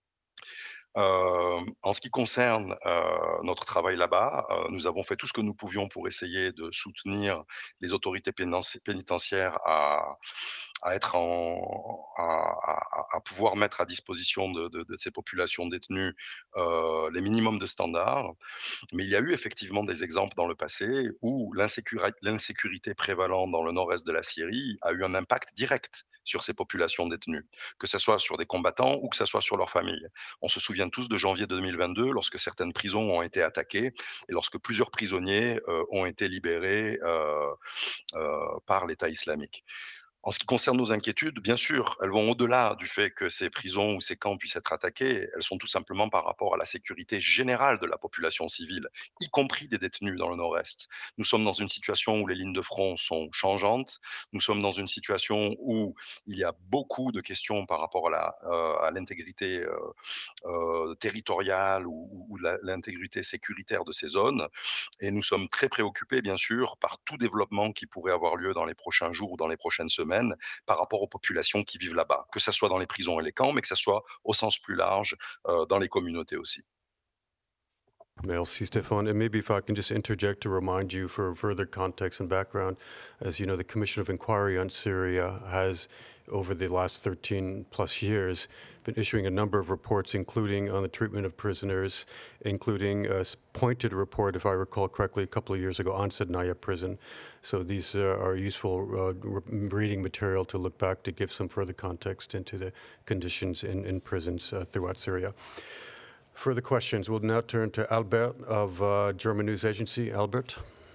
Euh, en ce qui concerne euh, notre travail là-bas, euh, nous avons fait tout ce que nous pouvions pour essayer de soutenir les autorités pénitentiaires à, à être en, à, à, à pouvoir mettre à disposition de, de, de ces populations détenues euh, les minimums de standards. Mais il y a eu effectivement des exemples dans le passé où l'insécurité prévalente dans le nord-est de la Syrie a eu un impact direct sur ces populations détenues, que ce soit sur des combattants ou que ce soit sur leurs familles. On se souvient tous de janvier deux mille vingt-deux, lorsque certaines prisons ont été attaquées et lorsque plusieurs prisonniers euh, ont été libérés euh, euh, par l'État islamique. En ce qui concerne nos inquiétudes, bien sûr, elles vont au-delà du fait que ces prisons ou ces camps puissent être attaqués. Elles sont tout simplement par rapport à la sécurité générale de la population civile, y compris des détenus dans le Nord-Est. Nous sommes dans une situation où les lignes de front sont changeantes. Nous sommes dans une situation où il y a beaucoup de questions par rapport à la, euh, à l'intégrité euh, euh, territoriale ou, ou l'intégrité sécuritaire de ces zones. Et nous sommes très préoccupés, bien sûr, par tout développement qui pourrait avoir lieu dans les prochains jours ou dans les prochaines semaines par rapport aux populations qui vivent là-bas, que ce soit dans les prisons et les camps, mais que ce soit au sens plus large euh, dans les communautés aussi. Merci, Stéphane. And maybe if I can just interject to remind you for further context and background, as you know, the Commission of Inquiry on Syria has, over the last thirteen plus years, been issuing a number of reports, including on the treatment of prisoners, including a pointed report, if I recall correctly, a couple of years ago on Sednaya prison. So these uh, are useful uh, reading material to look back to give some further context into the conditions in, in prisons uh, throughout Syria. Further questions? We'll now turn to Albert of uh, German News Agency. Albert?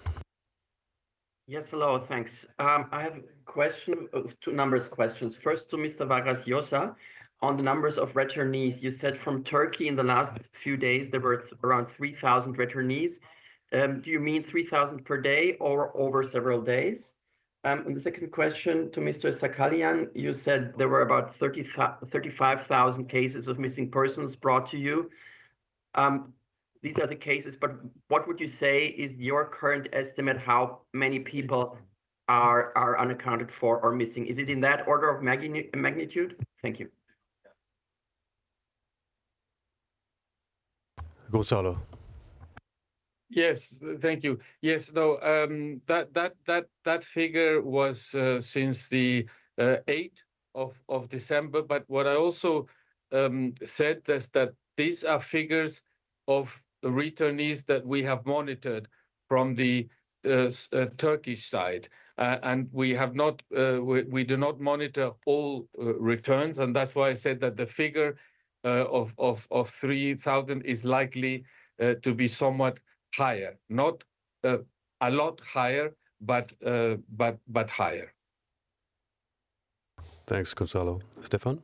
Yes, hello, thanks. Um, I have a question, uh, two numbers questions. First to Mister Vargas Llosa, on the numbers of returnees. You said from Turkey in the last few days there were th around three thousand returnees. Um, do you mean three thousand per day or over several days? Um, and the second question to Mister Sakalian, you said there were about thirty-five thousand cases of missing persons brought to you. Um, these are the cases, but what would you say is your current estimate how many people are, are unaccounted for or missing? Is it in that order of magnitude? Thank you. Gonzalo. Yes, thank you. Yes, no, um, that that that that figure was uh, since the uh, eighth of of December. But what I also um, said is that these are figures of the returnees that we have monitored from the uh, uh, Turkish side, uh, and we have not uh, we, we do not monitor all uh, returns, and that's why I said that the figure uh, of of of three thousand is likely uh, to be somewhat higher, not uh, a lot higher, but uh, but but higher. Thanks, Gonzalo. Stefan?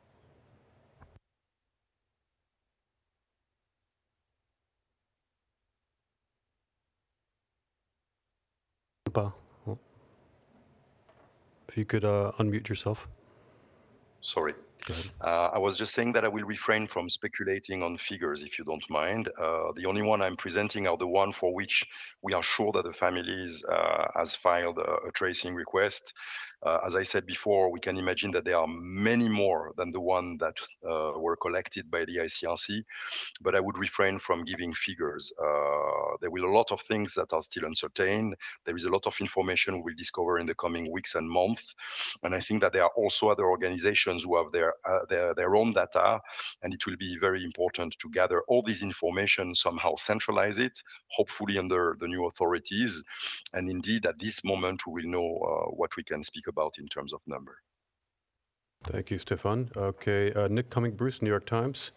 If you could uh, unmute yourself. Sorry. Uh, I was just saying that I will refrain from speculating on figures, if you don't mind. Uh, the only one I'm presenting are the one for which we are sure that the families uh, has filed a, a tracing request. Uh, as I said before, we can imagine that there are many more than the one that uh, were collected by the I C R C, but I would refrain from giving figures. Uh, there will be a lot of things that are still uncertain. There is a lot of information we will discover in the coming weeks and months. And I think that there are also other organizations who have their, uh, their, their own data, and it will be very important to gather all this information, somehow centralize it, hopefully under the new authorities. And indeed, at this moment, we will know uh, what we can speak about in terms of number. Thank you, Stefan. Okay, uh, Nick Cumming-Bruce, New York Times.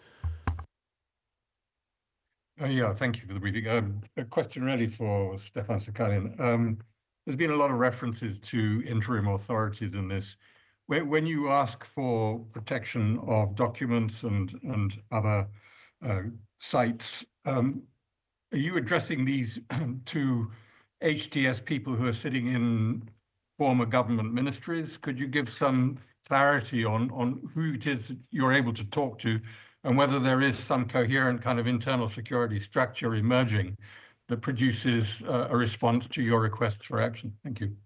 Uh, yeah, thank you for the briefing. Um, a question really for Stefan Sakalian. Um, there's been a lot of references to interim authorities in this. When, when you ask for protection of documents and, and other uh, sites, um, are you addressing these to H T S people who are sitting in former government ministries? Could you give some clarity on, on who it is that you're able to talk to and whether there is some coherent kind of internal security structure emerging that produces uh, a response to your requests for action. Thank you.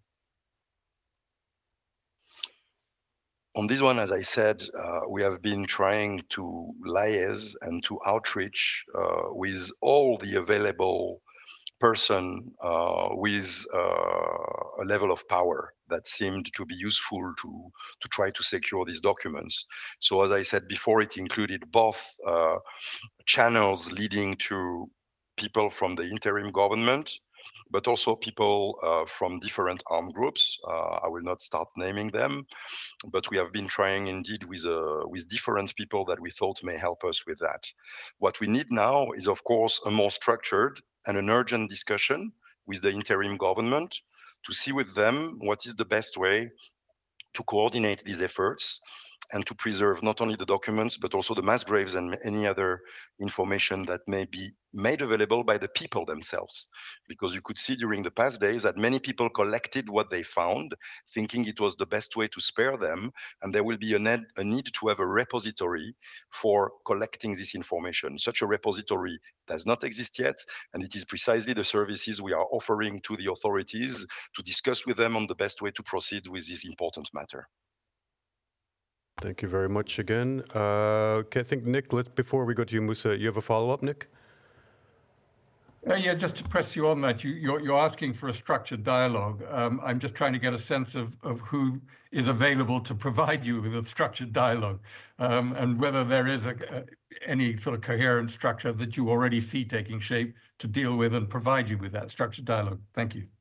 On this one, as I said, uh, we have been trying to liaise and to outreach uh, with all the available person uh, with uh, a level of power that seemed to be useful to, to try to secure these documents. So as I said before, it included both uh, channels leading to people from the interim government, but also people uh, from different armed groups. Uh, I will not start naming them, but we have been trying indeed with, uh, with different people that we thought may help us with that. What we need now is, of course, a more structured and an urgent discussion with the interim government to see with them what is the best way to coordinate these efforts and to preserve not only the documents, but also the mass graves and any other information that may be made available by the people themselves. Because you could see during the past days that many people collected what they found, thinking it was the best way to spare them, and there will be a need, a need to have a repository for collecting this information. Such a repository does not exist yet, and it is precisely the services we are offering to the authorities to discuss with them on the best way to proceed with this important matter. Thank you very much again. Uh, okay, I think, Nick, let's, before we go to you, Musa, you have a follow-up, Nick? Uh, yeah, just to press you on that, you, you're, you're asking for a structured dialogue. Um, I'm just trying to get a sense of, of who is available to provide you with a structured dialogue, um, and whether there is a, a, any sort of coherent structure that you already see taking shape to deal with and provide you with that structured dialogue. Thank you.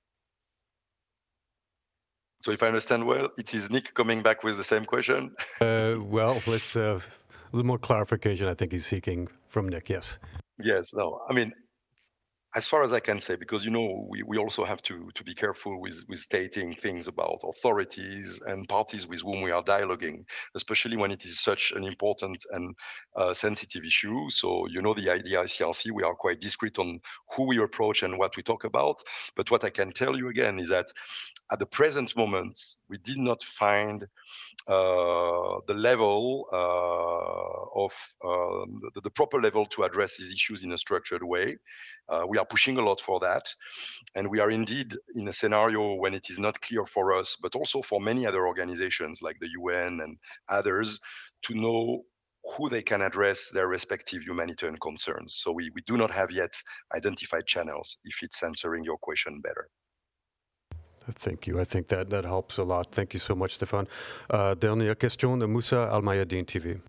So if I understand well, it is Nick coming back with the same question? Uh, well, let's uh, a little more clarification, I think he's seeking from Nick, yes. Yes, no, I mean, as far as I can say, because, you know, we, we also have to, to be careful with, with stating things about authorities and parties with whom we are dialoguing, especially when it is such an important and uh, sensitive issue. So, you know, the I D I C R C, we are quite discreet on who we approach and what we talk about. But what I can tell you again is that at the present moment, we did not find uh, the level uh, of uh, the, the proper level to address these issues in a structured way. Uh, we are pushing a lot for that. And we are indeed in a scenario when it is not clear for us, but also for many other organizations like the U N and others, to know who they can address their respective humanitarian concerns. So we, we do not have yet identified channels, if it's answering your question better. Thank you. I think that, that helps a lot. Thank you so much, Stéphane. Uh, dernière question de Moussa Al-Mayadeen T V.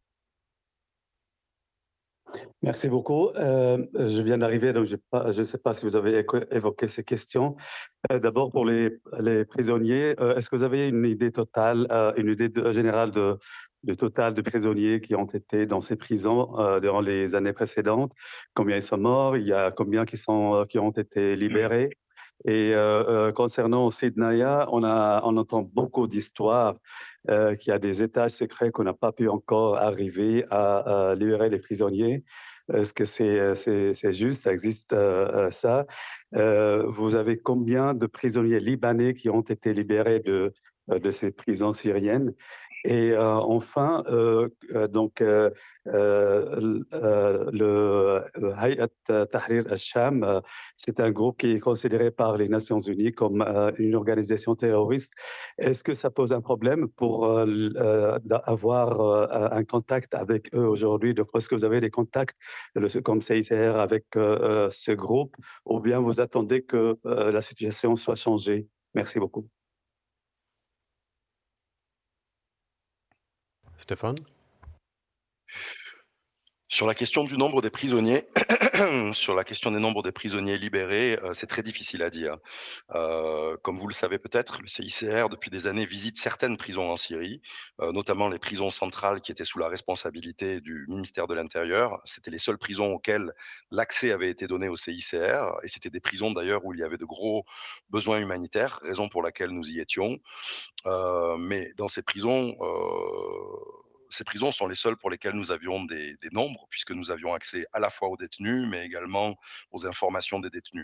Merci beaucoup. Euh, je viens d'arriver, donc je ne sais pas si vous avez évoqué ces questions. Euh, D'abord, pour les, les prisonniers, euh, est-ce que vous avez une idée totale, euh, une idée de, générale de, de total de prisonniers qui ont été dans ces prisons euh, durant les années précédentes? Combien ils sont morts? Il y a combien qui, sont, qui ont été libérés? Et euh, euh, concernant Sidnaya, on, a, on entend beaucoup d'histoires euh, qu'il y a des étages secrets qu'on n'a pas pu encore arriver à, à libérer les prisonniers. Est-ce que c'est c'est juste, ça existe euh, ça? Euh, vous avez combien de prisonniers libanais qui ont été libérés de, de ces prisons syriennes? Et euh, enfin, euh, donc, euh, euh, le Hayat Tahrir al-Sham, euh, c'est un groupe qui est considéré par les Nations Unies comme euh, une organisation terroriste. Est-ce que ça pose un problème pour euh, avoir euh, un contact avec eux aujourd'hui? Est-ce que vous avez des contacts le, comme C I C R avec euh, ce groupe, ou bien vous attendez que euh, la situation soit changée? Merci beaucoup. Stéphane? Sur la question du nombre des prisonniers, sur la question des nombres des prisonniers libérés, euh, c'est très difficile à dire. Euh, comme vous le savez peut-être, le C I C R, depuis des années, visite certaines prisons en Syrie, euh, notamment les prisons centrales qui étaient sous la responsabilité du ministère de l'Intérieur. C'était les seules prisons auxquelles l'accès avait été donné au C I C R, et c'était des prisons d'ailleurs où il y avait de gros besoins humanitaires, raison pour laquelle nous y étions. Euh, mais dans ces prisons... Euh, Ces prisons sont les seules pour lesquelles nous avions des, des nombres, puisque nous avions accès à la fois aux détenus, mais également aux informations des détenus. Euh,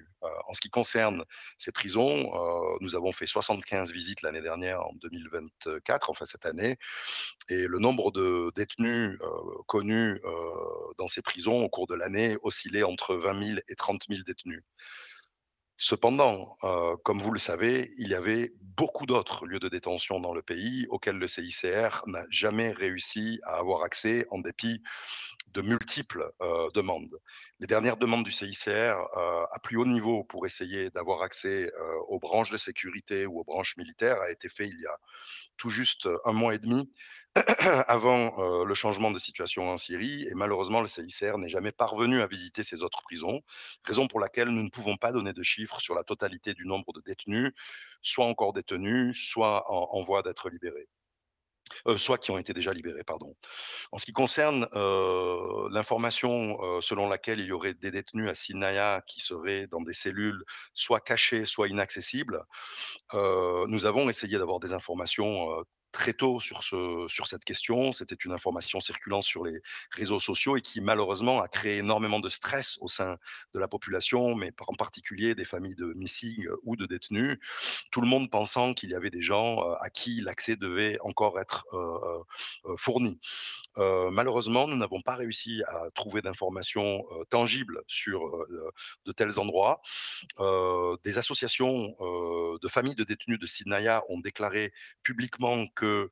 En ce qui concerne ces prisons, euh, nous avons fait soixante-quinze visites l'année dernière, en deux mille vingt-quatre, enfin cette année, et le nombre de détenus euh, connus euh, dans ces prisons au cours de l'année oscillait entre vingt mille et trente mille détenus. Cependant, euh, comme vous le savez, il y avait beaucoup d'autres lieux de détention dans le pays auxquels le C I C R n'a jamais réussi à avoir accès en dépit de multiples euh, demandes. Les dernières demandes du C I C R euh, à plus haut niveau pour essayer d'avoir accès euh, aux branches de sécurité ou aux branches militaires a été fait il y a tout juste un mois et demi avant euh, le changement de situation en Syrie, et malheureusement le C I C R n'est jamais parvenu à visiter ces autres prisons, raison pour laquelle nous ne pouvons pas donner de chiffres sur la totalité du nombre de détenus, soit encore détenus, soit en, en voie d'être libérés. Euh, soit qui ont été déjà libérés, pardon. En ce qui concerne euh, l'information euh, selon laquelle il y aurait des détenus à Sinaya qui seraient dans des cellules soit cachées, soit inaccessibles, euh, nous avons essayé d'avoir des informations euh, très tôt sur, ce, sur cette question. C'était une information circulant sur les réseaux sociaux et qui malheureusement a créé énormément de stress au sein de la population, mais en particulier des familles de missing ou de détenus, tout le monde pensant qu'il y avait des gens euh, à qui l'accès devait encore être euh, euh, fourni. Euh, malheureusement, nous n'avons pas réussi à trouver d'informations euh, tangibles sur euh, de tels endroits. Euh, des associations euh, de familles de détenus de Sinaya ont déclaré publiquement que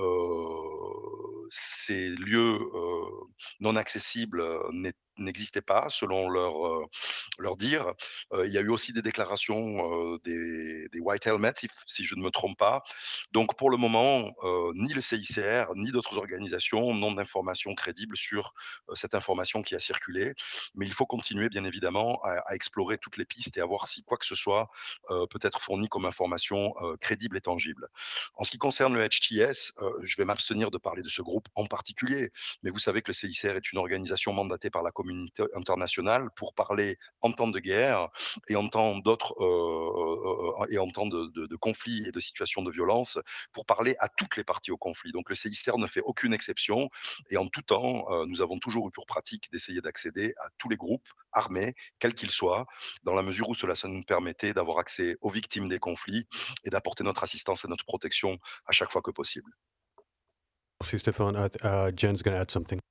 euh, ces lieux euh, non accessibles n'étaient n'existaient pas, selon leur, euh, leur dire. Euh, il y a eu aussi des déclarations euh, des, des White Helmets, si, si je ne me trompe pas. Donc, pour le moment, euh, ni le C I C R, ni d'autres organisations n'ont d'informations crédibles sur euh, cette information qui a circulé. Mais il faut continuer, bien évidemment, à, à explorer toutes les pistes et à voir si quoi que ce soit euh, peut être fourni comme information euh, crédible et tangible. En ce qui concerne le H T S, euh, je vais m'abstenir de parler de ce groupe en particulier, mais vous savez que le C I C R est une organisation mandatée par la communauté internationale pour parler en temps de guerre et en temps d'autres euh, euh, et en temps de, de, de conflits et de situations de violence, pour parler à toutes les parties au conflit. Donc le C I C R ne fait aucune exception, et en tout temps, euh, nous avons toujours eu pour pratique d'essayer d'accéder à tous les groupes armés, quels qu'ils soient, dans la mesure où cela ça nous permettait d'avoir accès aux victimes des conflits et d'apporter notre assistance et notre protection à chaque fois que possible. Merci Stéphane. Uh, uh, Jen's going to add something.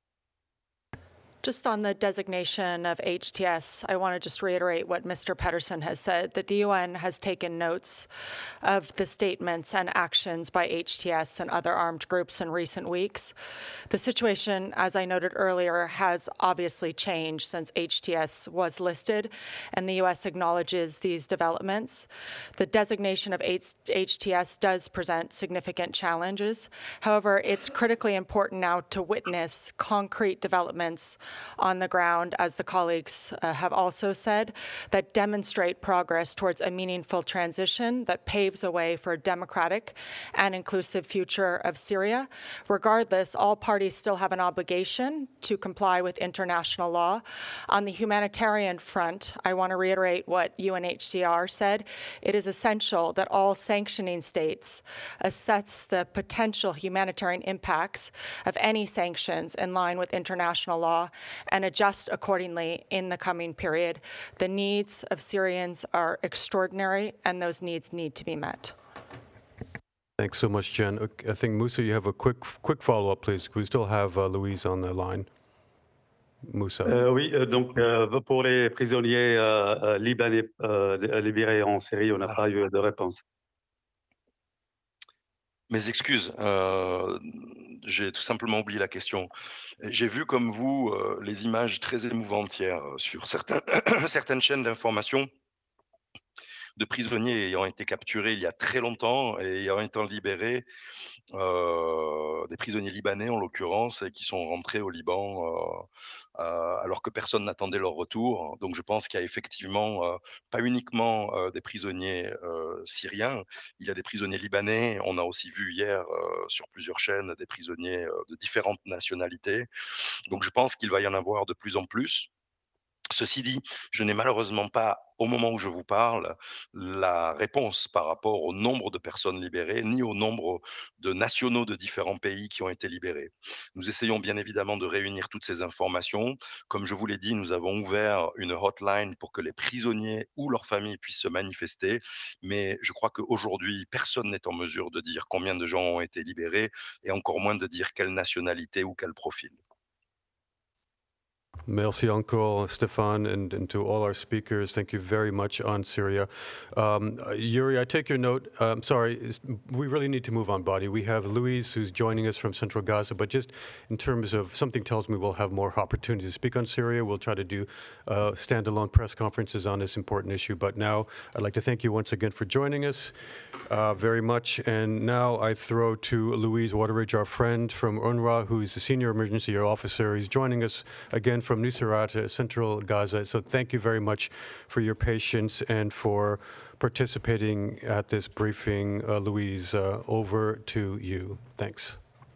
Just on the designation of H T S, I want to just reiterate what Mister Pedersen has said, that the U N has taken notes of the statements and actions by H T S and other armed groups in recent weeks. The situation, as I noted earlier, has obviously changed since H T S was listed, and the U S acknowledges these developments. The designation of H T S does present significant challenges. However, it's critically important now to witness concrete developments on the ground, as the colleagues uh, have also said, that demonstrate progress towards a meaningful transition that paves a way for a democratic and inclusive future of Syria. Regardless, all parties still have an obligation to comply with international law. On the humanitarian front, I want to reiterate what U N H C R said. It is essential that all sanctioning states assess the potential humanitarian impacts of any sanctions in line with international law and adjust accordingly in the coming period. The needs of Syrians are extraordinary, and those needs need to be met. Thanks so much, Jen. I think, Musa, you have a quick quick follow-up, please. We still have uh, Louise on the line. Moussa. Euh, oui, euh, donc euh, pour les prisonniers euh, euh, libanais euh, libérés en Syrie, on n'a pas eu de réponse. Mes excuses, euh, j'ai tout simplement oublié la question. J'ai vu comme vous euh, les images très émouvantes hier euh, sur certains, certaines chaînes d'information de prisonniers ayant été capturés il y a très longtemps et ayant été libérés, euh, des prisonniers libanais en l'occurrence, et qui sont rentrés au Liban euh, euh, alors que personne n'attendait leur retour. Donc je pense qu'il y a effectivement euh, pas uniquement euh, des prisonniers euh, syriens, il y a des prisonniers libanais. On a aussi vu hier euh, sur plusieurs chaînes des prisonniers euh, de différentes nationalités. Donc je pense qu'il va y en avoir de plus en plus. Ceci dit, je n'ai malheureusement pas, au moment où je vous parle, la réponse par rapport au nombre de personnes libérées, ni au nombre de nationaux de différents pays qui ont été libérés. Nous essayons bien évidemment de réunir toutes ces informations. Comme je vous l'ai dit, nous avons ouvert une hotline pour que les prisonniers ou leurs familles puissent se manifester. Mais je crois qu'aujourd'hui, personne n'est en mesure de dire combien de gens ont été libérés et encore moins de dire quelle nationalité ou quel profil. Merci encore, Stefan, and, and to all our speakers. Thank you very much on Syria. Um, uh, Yuri, I take your note. I'm sorry, is- we really need to move on, Body. We have Louise, who's joining us from Central Gaza, but just in terms of, something tells me we'll have more opportunities to speak on Syria. We'll try to do uh, standalone press conferences on this important issue. But now, I'd like to thank you once again for joining us uh, very much. And now I throw to Louise Wateridge, our friend from UNRWA, who's the senior emergency officer. He's joining us again from Nuseirat, Central Gaza. So thank you very much for your patience and for participating at this briefing. Uh, Louise, uh, over to you. Thanks.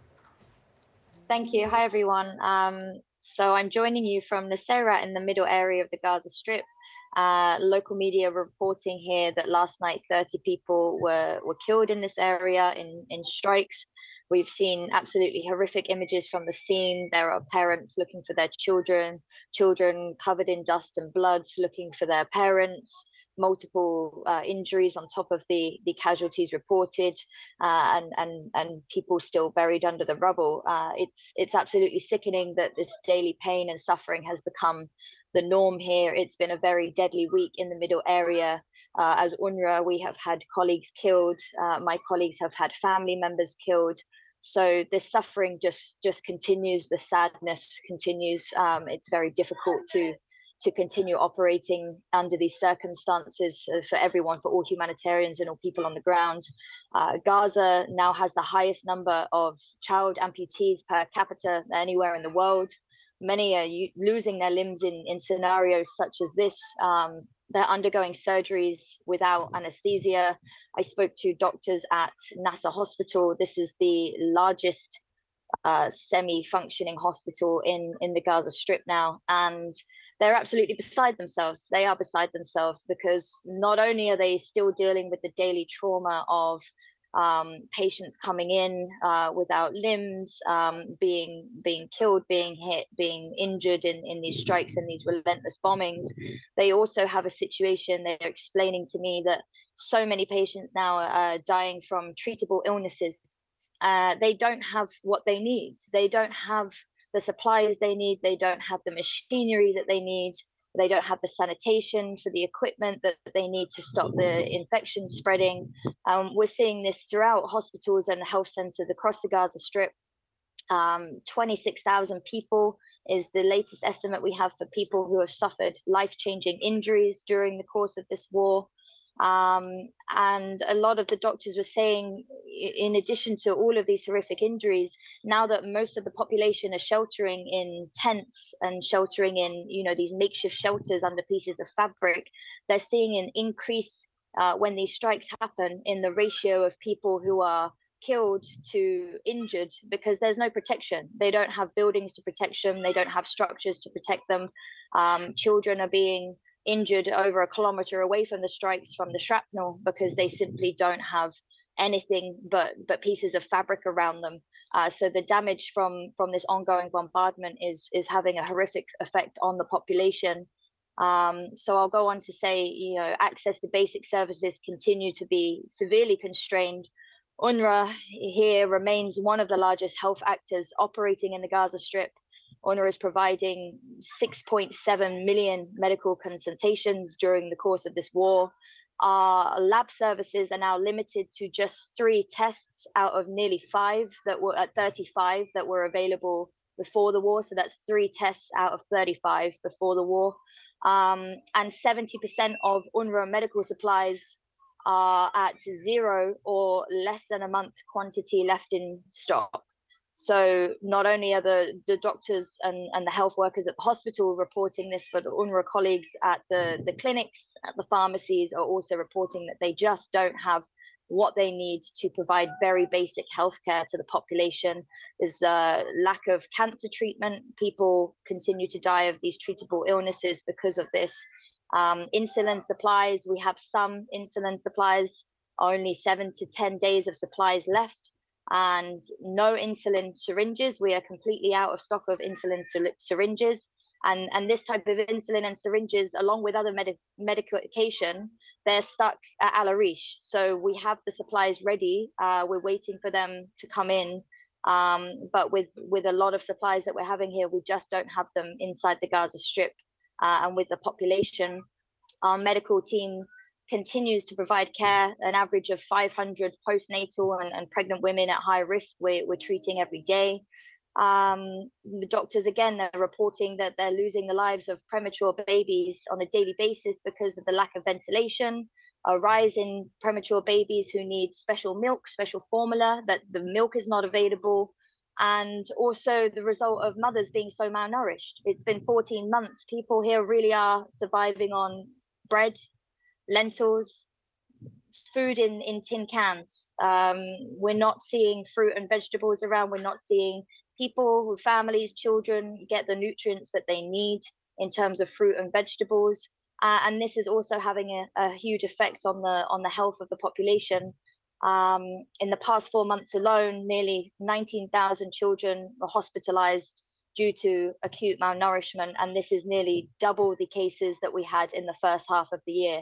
Thank you. Hi, everyone. Um, so I'm joining you from Nuseirat in the middle area of the Gaza Strip. Uh, local media reporting here that last night thirty people were, were killed in this area in, in strikes. We've seen absolutely horrific images from the scene. There are parents looking for their children, children covered in dust and blood looking for their parents, multiple uh, injuries on top of the, the casualties reported, uh, and, and, and people still buried under the rubble. Uh, it's, it's absolutely sickening that this daily pain and suffering has become the norm here. It's been a very deadly week in the middle area. Uh, as UNRWA, we have had colleagues killed. Uh, my colleagues have had family members killed. So this suffering just just continues. The sadness continues. Um, it's very difficult to to continue operating under these circumstances uh, for everyone, for all humanitarians and all people on the ground. Uh, Gaza now has the highest number of child amputees per capita anywhere in the world. Many are u- losing their limbs in, in scenarios such as this. Um, they're undergoing surgeries without anesthesia. I spoke to doctors at Nasser Hospital. This is the largest uh, semi-functioning hospital in, in the Gaza Strip now. And they're absolutely beside themselves. They are beside themselves because not only are they still dealing with the daily trauma of um, patients coming in uh, without limbs, um, being being killed, being hit, being injured in, in these strikes and these relentless bombings. They also have a situation, they're explaining to me that so many patients now are dying from treatable illnesses. Uh, they don't have what they need. They don't have the supplies they need. They don't have the machinery that they need. They don't have the sanitation for the equipment that they need to stop the infection spreading. Um, we're seeing this throughout hospitals and health centers across the Gaza Strip. Um, twenty-six thousand people is the latest estimate we have for people who have suffered life-changing injuries during the course of this war. Um, and a lot of the doctors were saying, in addition to all of these horrific injuries, now that most of the population are sheltering in tents and sheltering in, you know, these makeshift shelters under pieces of fabric, they're seeing an increase uh, when these strikes happen in the ratio of people who are killed to injured because there's no protection. They don't have buildings to protect them. They don't have structures to protect them. Um, children are being injured over a kilometer away from the strikes from the shrapnel because they simply don't have anything but but pieces of fabric around them. Uh, so the damage from from this ongoing bombardment is is having a horrific effect on the population. Um, so I'll go on to say, you know, access to basic services continue to be severely constrained. UNRWA here remains one of the largest health actors operating in the Gaza Strip. UNRWA is providing six point seven million medical consultations during the course of this war. Our lab services are now limited to just three tests out of nearly five that were at thirty-five that were available before the war. So that's three tests out of thirty-five before the war. Um, and seventy percent of UNRWA medical supplies are at zero or less than a month quantity left in stock. So not only are the, the doctors and, and the health workers at the hospital reporting this, but the UNRWA colleagues at the, the clinics, at the pharmacies are also reporting that they just don't have what they need to provide very basic healthcare to the population. There's a lack of cancer treatment. People continue to die of these treatable illnesses because of this. Um, insulin supplies, we have some insulin supplies, only seven to ten days of supplies left, and no insulin syringes. We are completely out of stock of insulin syringes. And, and this type of insulin and syringes, along with other med medication, they're stuck at Al Arish. So we have the supplies ready. Uh, we're waiting for them to come in. Um, but with, with a lot of supplies that we're having here, we just don't have them inside the Gaza Strip. Uh, and with the population, our medical team continues to provide care, an average of five hundred postnatal and, and pregnant women at high risk we're, we're treating every day. Um, the doctors, again, they're reporting that they're losing the lives of premature babies on a daily basis because of the lack of ventilation, a rise in premature babies who need special milk, special formula, that the milk is not available, and also the result of mothers being so malnourished. It's been fourteen months. People here really are surviving on bread, lentils, food in, in tin cans. Um, we're not seeing fruit and vegetables around. We're not seeing people, families, children get the nutrients that they need in terms of fruit and vegetables. Uh, and this is also having a, a huge effect on the on the health of the population. Um, in the past four months alone, nearly nineteen thousand children were hospitalized due to acute malnourishment. And this is nearly double the cases that we had in the first half of the year.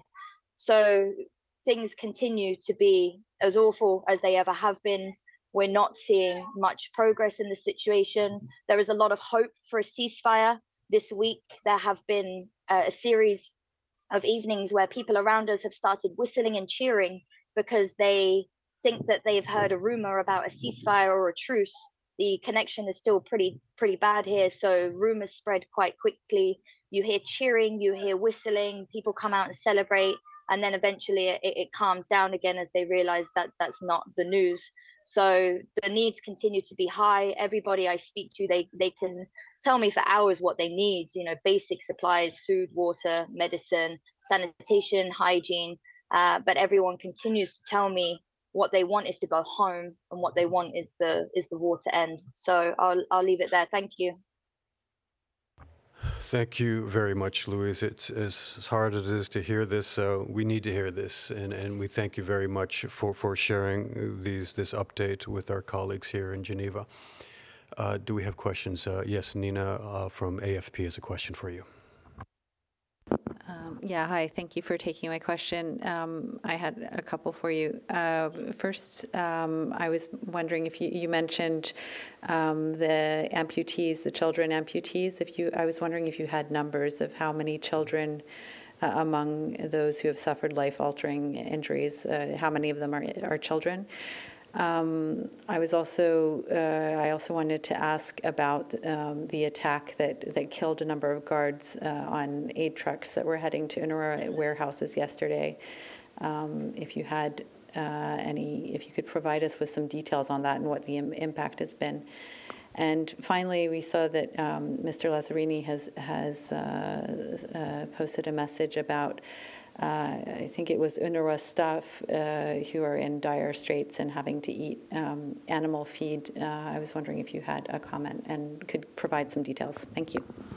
So things continue to be as awful as they ever have been. We're not seeing much progress in the situation. There is a lot of hope for a ceasefire. This week, there have been uh, a series of evenings where people around us have started whistling and cheering because they think that they've heard a rumor about a ceasefire or a truce. The connection is still pretty, pretty bad here, so rumors spread quite quickly. You hear cheering, you hear whistling, people come out and celebrate, and then eventually it, it calms down again as they realize that that's not the news. So the needs continue to be high. Everybody I speak to, they, they can tell me for hours what they need, you know, basic supplies, food, water, medicine, sanitation, hygiene. Uh, but everyone continues to tell me what they want is to go home and what they want is the is the war to end. So I'll, I'll leave it there. Thank you. Thank you very much, Louise. It's as hard as it is to hear this. Uh, we need to hear this, and, and we thank you very much for, for sharing these this update with our colleagues here in Geneva. Uh, do we have questions? Uh, yes, Nina uh, from A F P has a question for you. Um, yeah, hi. Thank you for taking my question. Um, I had a couple for you. Uh, first, um, I was wondering if you, you mentioned um, the amputees, the children amputees. If you, I was wondering if you had numbers of how many children uh, among those who have suffered life-altering injuries, uh, how many of them are, are children? Um, I was also, uh, I also wanted to ask about um, the attack that, that killed a number of guards uh, on aid trucks that were heading to UNRWA warehouses yesterday. Um, if you had uh, any, if you could provide us with some details on that and what the im- impact has been. And finally, we saw that um, Mister Lazzarini has, has uh, uh, posted a message about Uh, I think it was UNRWA staff uh, who are in dire straits and having to eat um, animal feed. Uh, I was wondering if you had a comment and could provide some details. Thank you.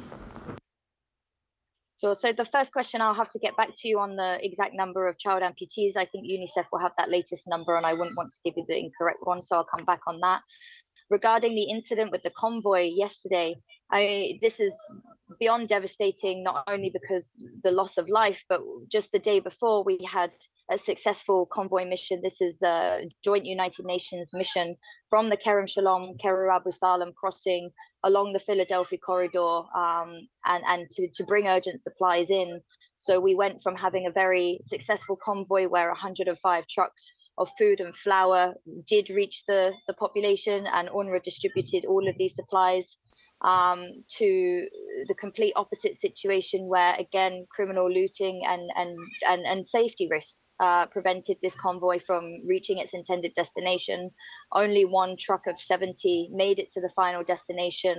Sure. So the first question, I'll have to get back to you on the exact number of child amputees. I think UNICEF will have that latest number, and I wouldn't want to give you the incorrect one, so I'll come back on that. Regarding the incident with the convoy yesterday, I, this is beyond devastating, not only because the loss of life, but just the day before we had a successful convoy mission. This is a joint United Nations mission from the Kerem Shalom, Kerem Abu Salem crossing along the Philadelphia corridor um, and, and to, to bring urgent supplies in. So we went from having a very successful convoy where one hundred five trucks of food and flour did reach the, the population, and UNRWA distributed all of these supplies, um, to the complete opposite situation where, again, criminal looting and, and, and, and safety risks uh, prevented this convoy from reaching its intended destination. Only one truck of seventy made it to the final destination.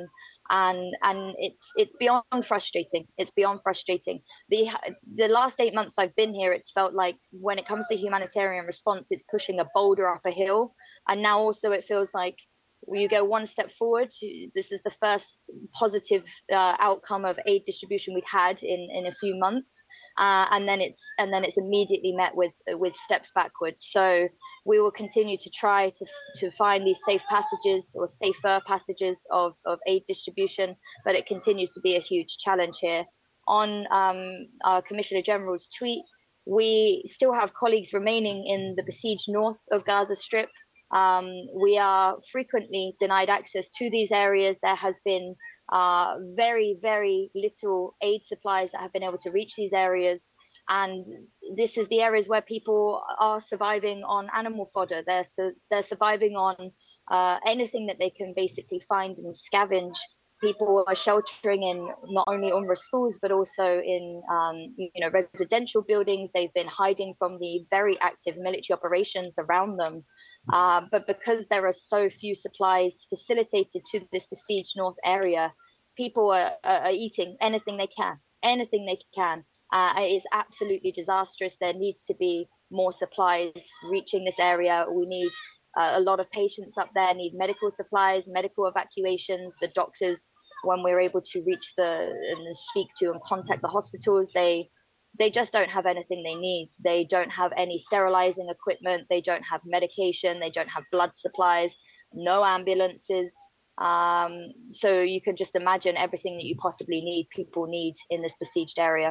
And and it's it's beyond frustrating. It's beyond frustrating. The the last eight months I've been here, it's felt like when it comes to humanitarian response, it's pushing a boulder up a hill. And now also it feels like you go one step forward. This is the first positive uh, outcome of aid distribution we've had in, in a few months, uh, and then it's and then it's immediately met with with steps backwards. So we will continue to try to to find these safe passages or safer passages of of aid distribution, but it continues to be a huge challenge here. On um, our Commissioner General's tweet, we still have colleagues remaining in the besieged north of Gaza Strip. Um, we are frequently denied access to these areas. There has been uh, very, very little aid supplies that have been able to reach these areas. And this is the areas where people are surviving on animal fodder. They're, su they're surviving on uh, anything that they can basically find and scavenge. People are sheltering in not only UNRWA schools, but also in um, you know, residential buildings. They've been hiding from the very active military operations around them. Uh, but because there are so few supplies facilitated to this besieged north area, people are, are eating anything they can, anything they can. Uh, it is absolutely disastrous. There needs to be more supplies reaching this area. We need uh, a lot of patients up there, need medical supplies, medical evacuations. The doctors, when we're able to reach the and speak to and contact the hospitals, they They just don't have anything they need. They don't have any sterilizing equipment. They don't have medication. They don't have blood supplies, no ambulances. Um, so you can just imagine everything that you possibly need, people need in this besieged area.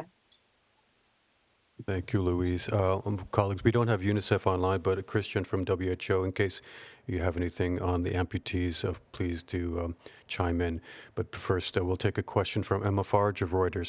Thank you, Louise. Uh, um, colleagues, we don't have UNICEF online, but a Christian from W H O, in case you have anything on the amputees, uh, please do um, chime in. But first, uh, we'll take a question from Emma Farge of Reuters.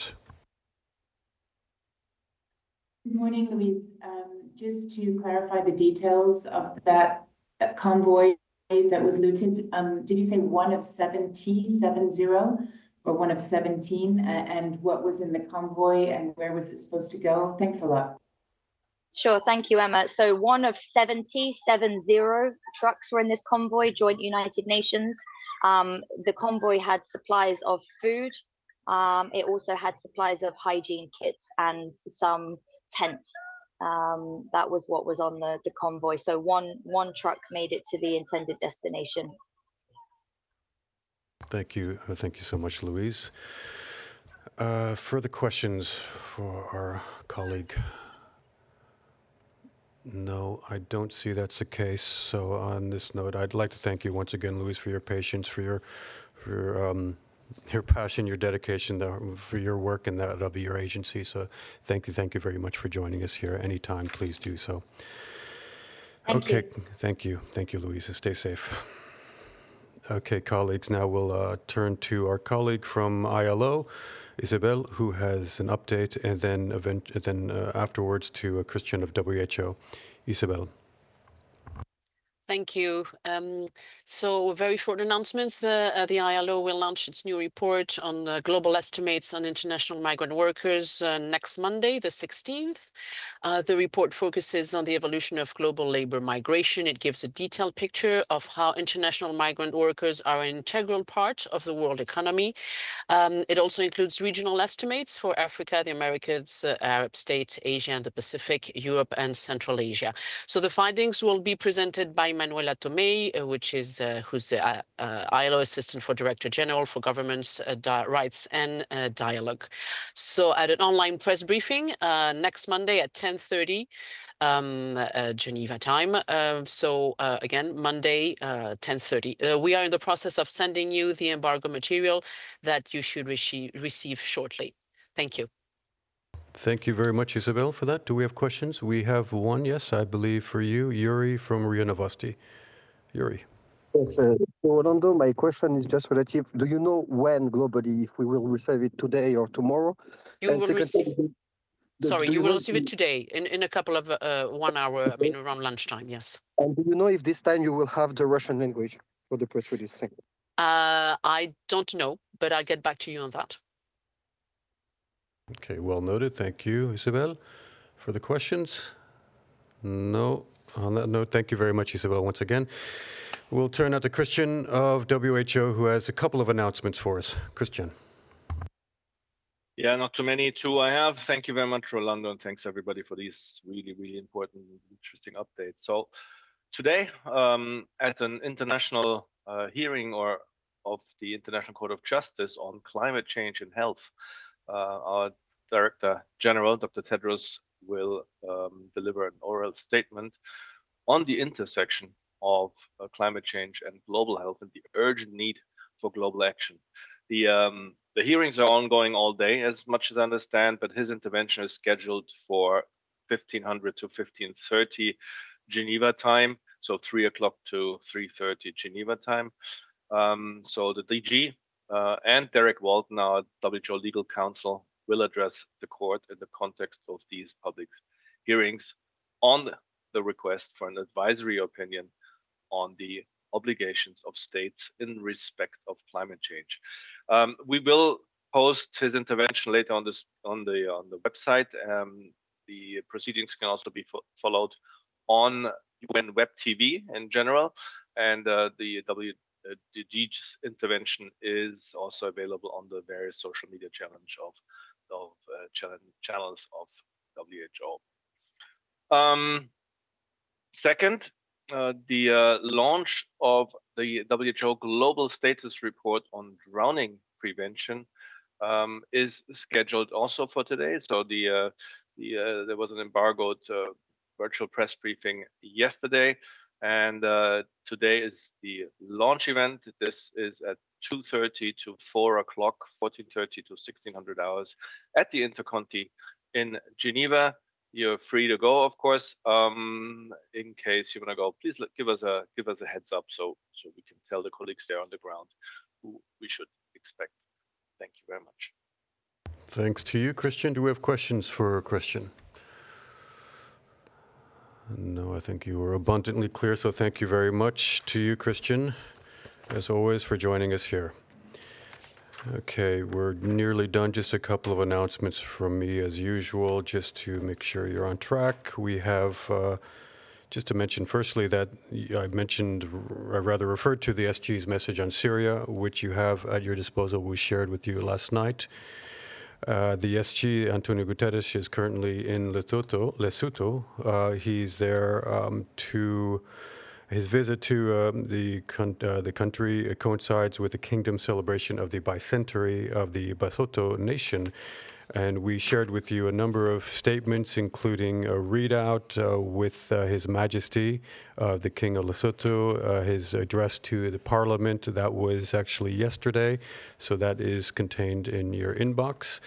Good morning, Louise. Um, just to clarify the details of that convoy that was looted, um, did you say one of seventy, seven zero, or one of seventeen? And what was in the convoy and where was it supposed to go? Thanks a lot. Sure, thank you, Emma. So one of seventy, seven zero trucks were in this convoy, Joint United Nations. Um, the convoy had supplies of food. Um, it also had supplies of hygiene kits and some tents. Um, that was what was on the, the convoy. So one one truck made it to the intended destination. Thank you. Uh, thank you so much, Louise. Uh, further questions for our colleague? No, I don't see that's the case. So on this note, I'd like to thank you once again, Louise, for your patience, for your, for your, um, your passion, your dedication, for your work and that of your agency. So thank you, thank you very much for joining us here. Anytime, please do so. Thank okay, you. thank you. Thank you, Louisa. Stay safe. Okay, colleagues, now we'll uh, turn to our colleague from I L O, Isabel, who has an update, and then, event, and then uh, afterwards to a Christian of W H O. Isabel. Thank you. Um, so very short announcements. The, uh, the I L O will launch its new report on uh, global estimates on international migrant workers uh, next Monday, the sixteenth. Uh, the report focuses on the evolution of global labor migration. It gives a detailed picture of how international migrant workers are an integral part of the world economy. Um, it also includes regional estimates for Africa, the Americas, uh, Arab states, Asia and the Pacific, Europe and Central Asia. So the findings will be presented by Manuela Tomei, uh, which is uh, who's the uh, uh, I L O Assistant for Director General for Governments, uh, Rights and uh, Dialogue. So at an online press briefing uh, next Monday at ten thirty um, uh, Geneva time. Uh, so uh, again, Monday, uh, ten thirty. Uh, we are in the process of sending you the embargo material that you should receive, receive shortly. Thank you. Thank you very much, Isabel, for that. Do we have questions? We have one, yes, I believe, for you, Yuri from RIA Novosti. Yuri. Yes, uh, Rolando, my question is just relative. Do you know when globally, if we will receive it today or tomorrow? You and will receive... Thing, Sorry, you, you will know, receive it today, in, in a couple of, uh, one hour, I mean, around lunchtime, yes. And do you know if this time you will have the Russian language for the press release? Uh, I don't know, but I'll get back to you on that. Okay, well noted. Thank you, Isabel. For the questions? No. On that note, thank you very much, Isabel, once again. We'll turn now to Christian of W H O, who has a couple of announcements for us. Christian. Yeah, not too many. Two I have. Thank you very much, Rolando, and thanks everybody for these really, really important, interesting updates. So today, um, at an international uh, hearing or of the International Court of Justice on climate change and health, uh, our Director General, Doctor Tedros, will um, deliver an oral statement on the intersection of uh, climate change and global health and the urgent need for global action. The, um, the hearings are ongoing all day, as much as I understand, but his intervention is scheduled for fifteen hundred to fifteen thirty Geneva time, so three o'clock to three thirty Geneva time. Um, so the D G uh, and Derek Walton, our W H O legal counsel, will address the court in the context of these public hearings on the request for an advisory opinion on the obligations of states in respect of climate change. Um, we will post his intervention later on this on the on the website. Um, the proceedings can also be fo followed on U N Web T V in general, and uh, the W uh, the D G's intervention is also available on the various social media challenge of of uh, channel, channels of W H O. Um, second, uh, the uh, launch of the W H O Global Status Report on Drowning Prevention um, is scheduled also for today. So the uh, the uh, there was an embargoed uh, virtual press briefing yesterday, and uh, today is the launch event. This is at two thirty to four o'clock, fourteen thirty to sixteen hundred hours at the Interconti in Geneva. You're free to go, of course. Um, in case you want to go, please let, give us a give us a heads up so so we can tell the colleagues there on the ground who we should expect. Thank you very much. Thanks to you, Christian. Do we have questions for Christian? No, I think you were abundantly clear, so thank you very much to you, Christian, as always, for joining us here. Okay, we're nearly done. Just a couple of announcements from me, as usual, just to make sure you're on track. We have, uh, just to mention firstly that I mentioned, I rather referred to the S G's message on Syria, which you have at your disposal. We shared with you last night. Uh, the S G, Antonio Guterres, is currently in Lesotho. Lesotho. Uh, he's there um, to... His visit to um, the con uh, the country coincides with the kingdom celebration of the bicentenary of the Basotho nation. And we shared with you a number of statements, including a readout uh, with uh, His Majesty, uh, the King of Lesotho, uh, his address to the Parliament. That was actually yesterday, so that is contained in your inbox.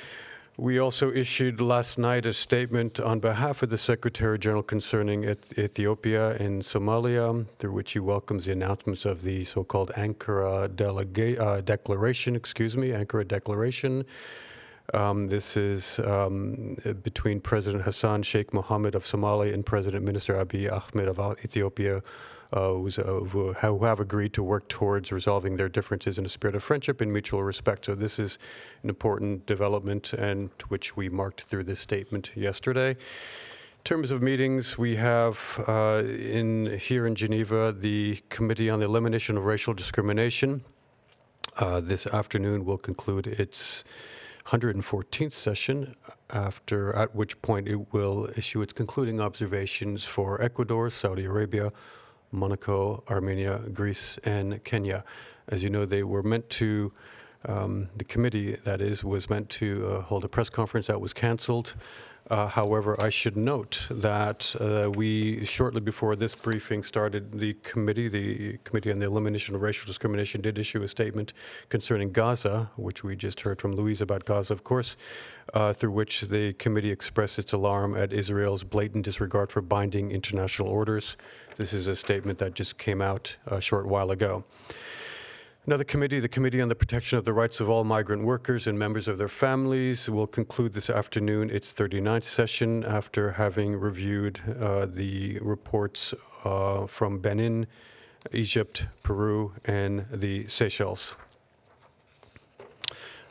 We also issued last night a statement on behalf of the Secretary General concerning Ethiopia and Somalia, through which he welcomes the announcements of the so-called Ankara delega uh, Declaration, excuse me, Ankara Declaration. Um, this is um, between President Hassan Sheikh Mohammed of Somalia and President Minister Abiy Ahmed of Ethiopia, Uh, who's, uh, who have agreed to work towards resolving their differences in a spirit of friendship and mutual respect. So this is an important development, and which we marked through this statement yesterday. In terms of meetings, we have uh, in here in Geneva the Committee on the Elimination of Racial Discrimination. Uh, this afternoon will conclude its one hundred fourteenth session, after at which point it will issue its concluding observations for Ecuador, Saudi Arabia, Monaco, Armenia, Greece, and Kenya. As you know, they were meant to, um, the committee, that is, was meant to uh, hold a press conference that was canceled. Uh, however, I should note that uh, we, shortly before this briefing started, the committee, the Committee on the Elimination of Racial Discrimination, did issue a statement concerning Gaza, which we just heard from Louise about Gaza, of course, uh, through which the committee expressed its alarm at Israel's blatant disregard for binding international orders. This is a statement that just came out a short while ago. Another committee, the Committee on the Protection of the Rights of All Migrant Workers and Members of Their Families, will conclude this afternoon its thirty-ninth session after having reviewed uh, the reports uh, from Benin, Egypt, Peru, and the Seychelles.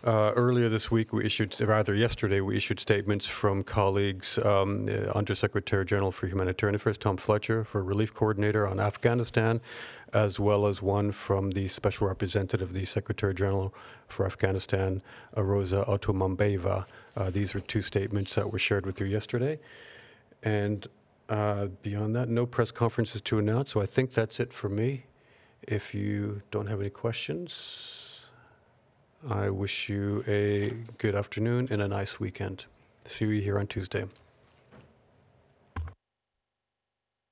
Uh, earlier this week, we issued, rather yesterday, we issued statements from colleagues, um, uh, Undersecretary General for Humanitarian Affairs, Tom Fletcher, for Relief Coordinator on Afghanistan, as well as one from the Special Representative, the Secretary General for Afghanistan, uh, Rosa Otomambeva. Uh, these were two statements that were shared with you yesterday. And uh, beyond that, no press conferences to announce, so I think that's it for me. If you don't have any questions, I wish you a good afternoon and a nice weekend. See you here on Tuesday.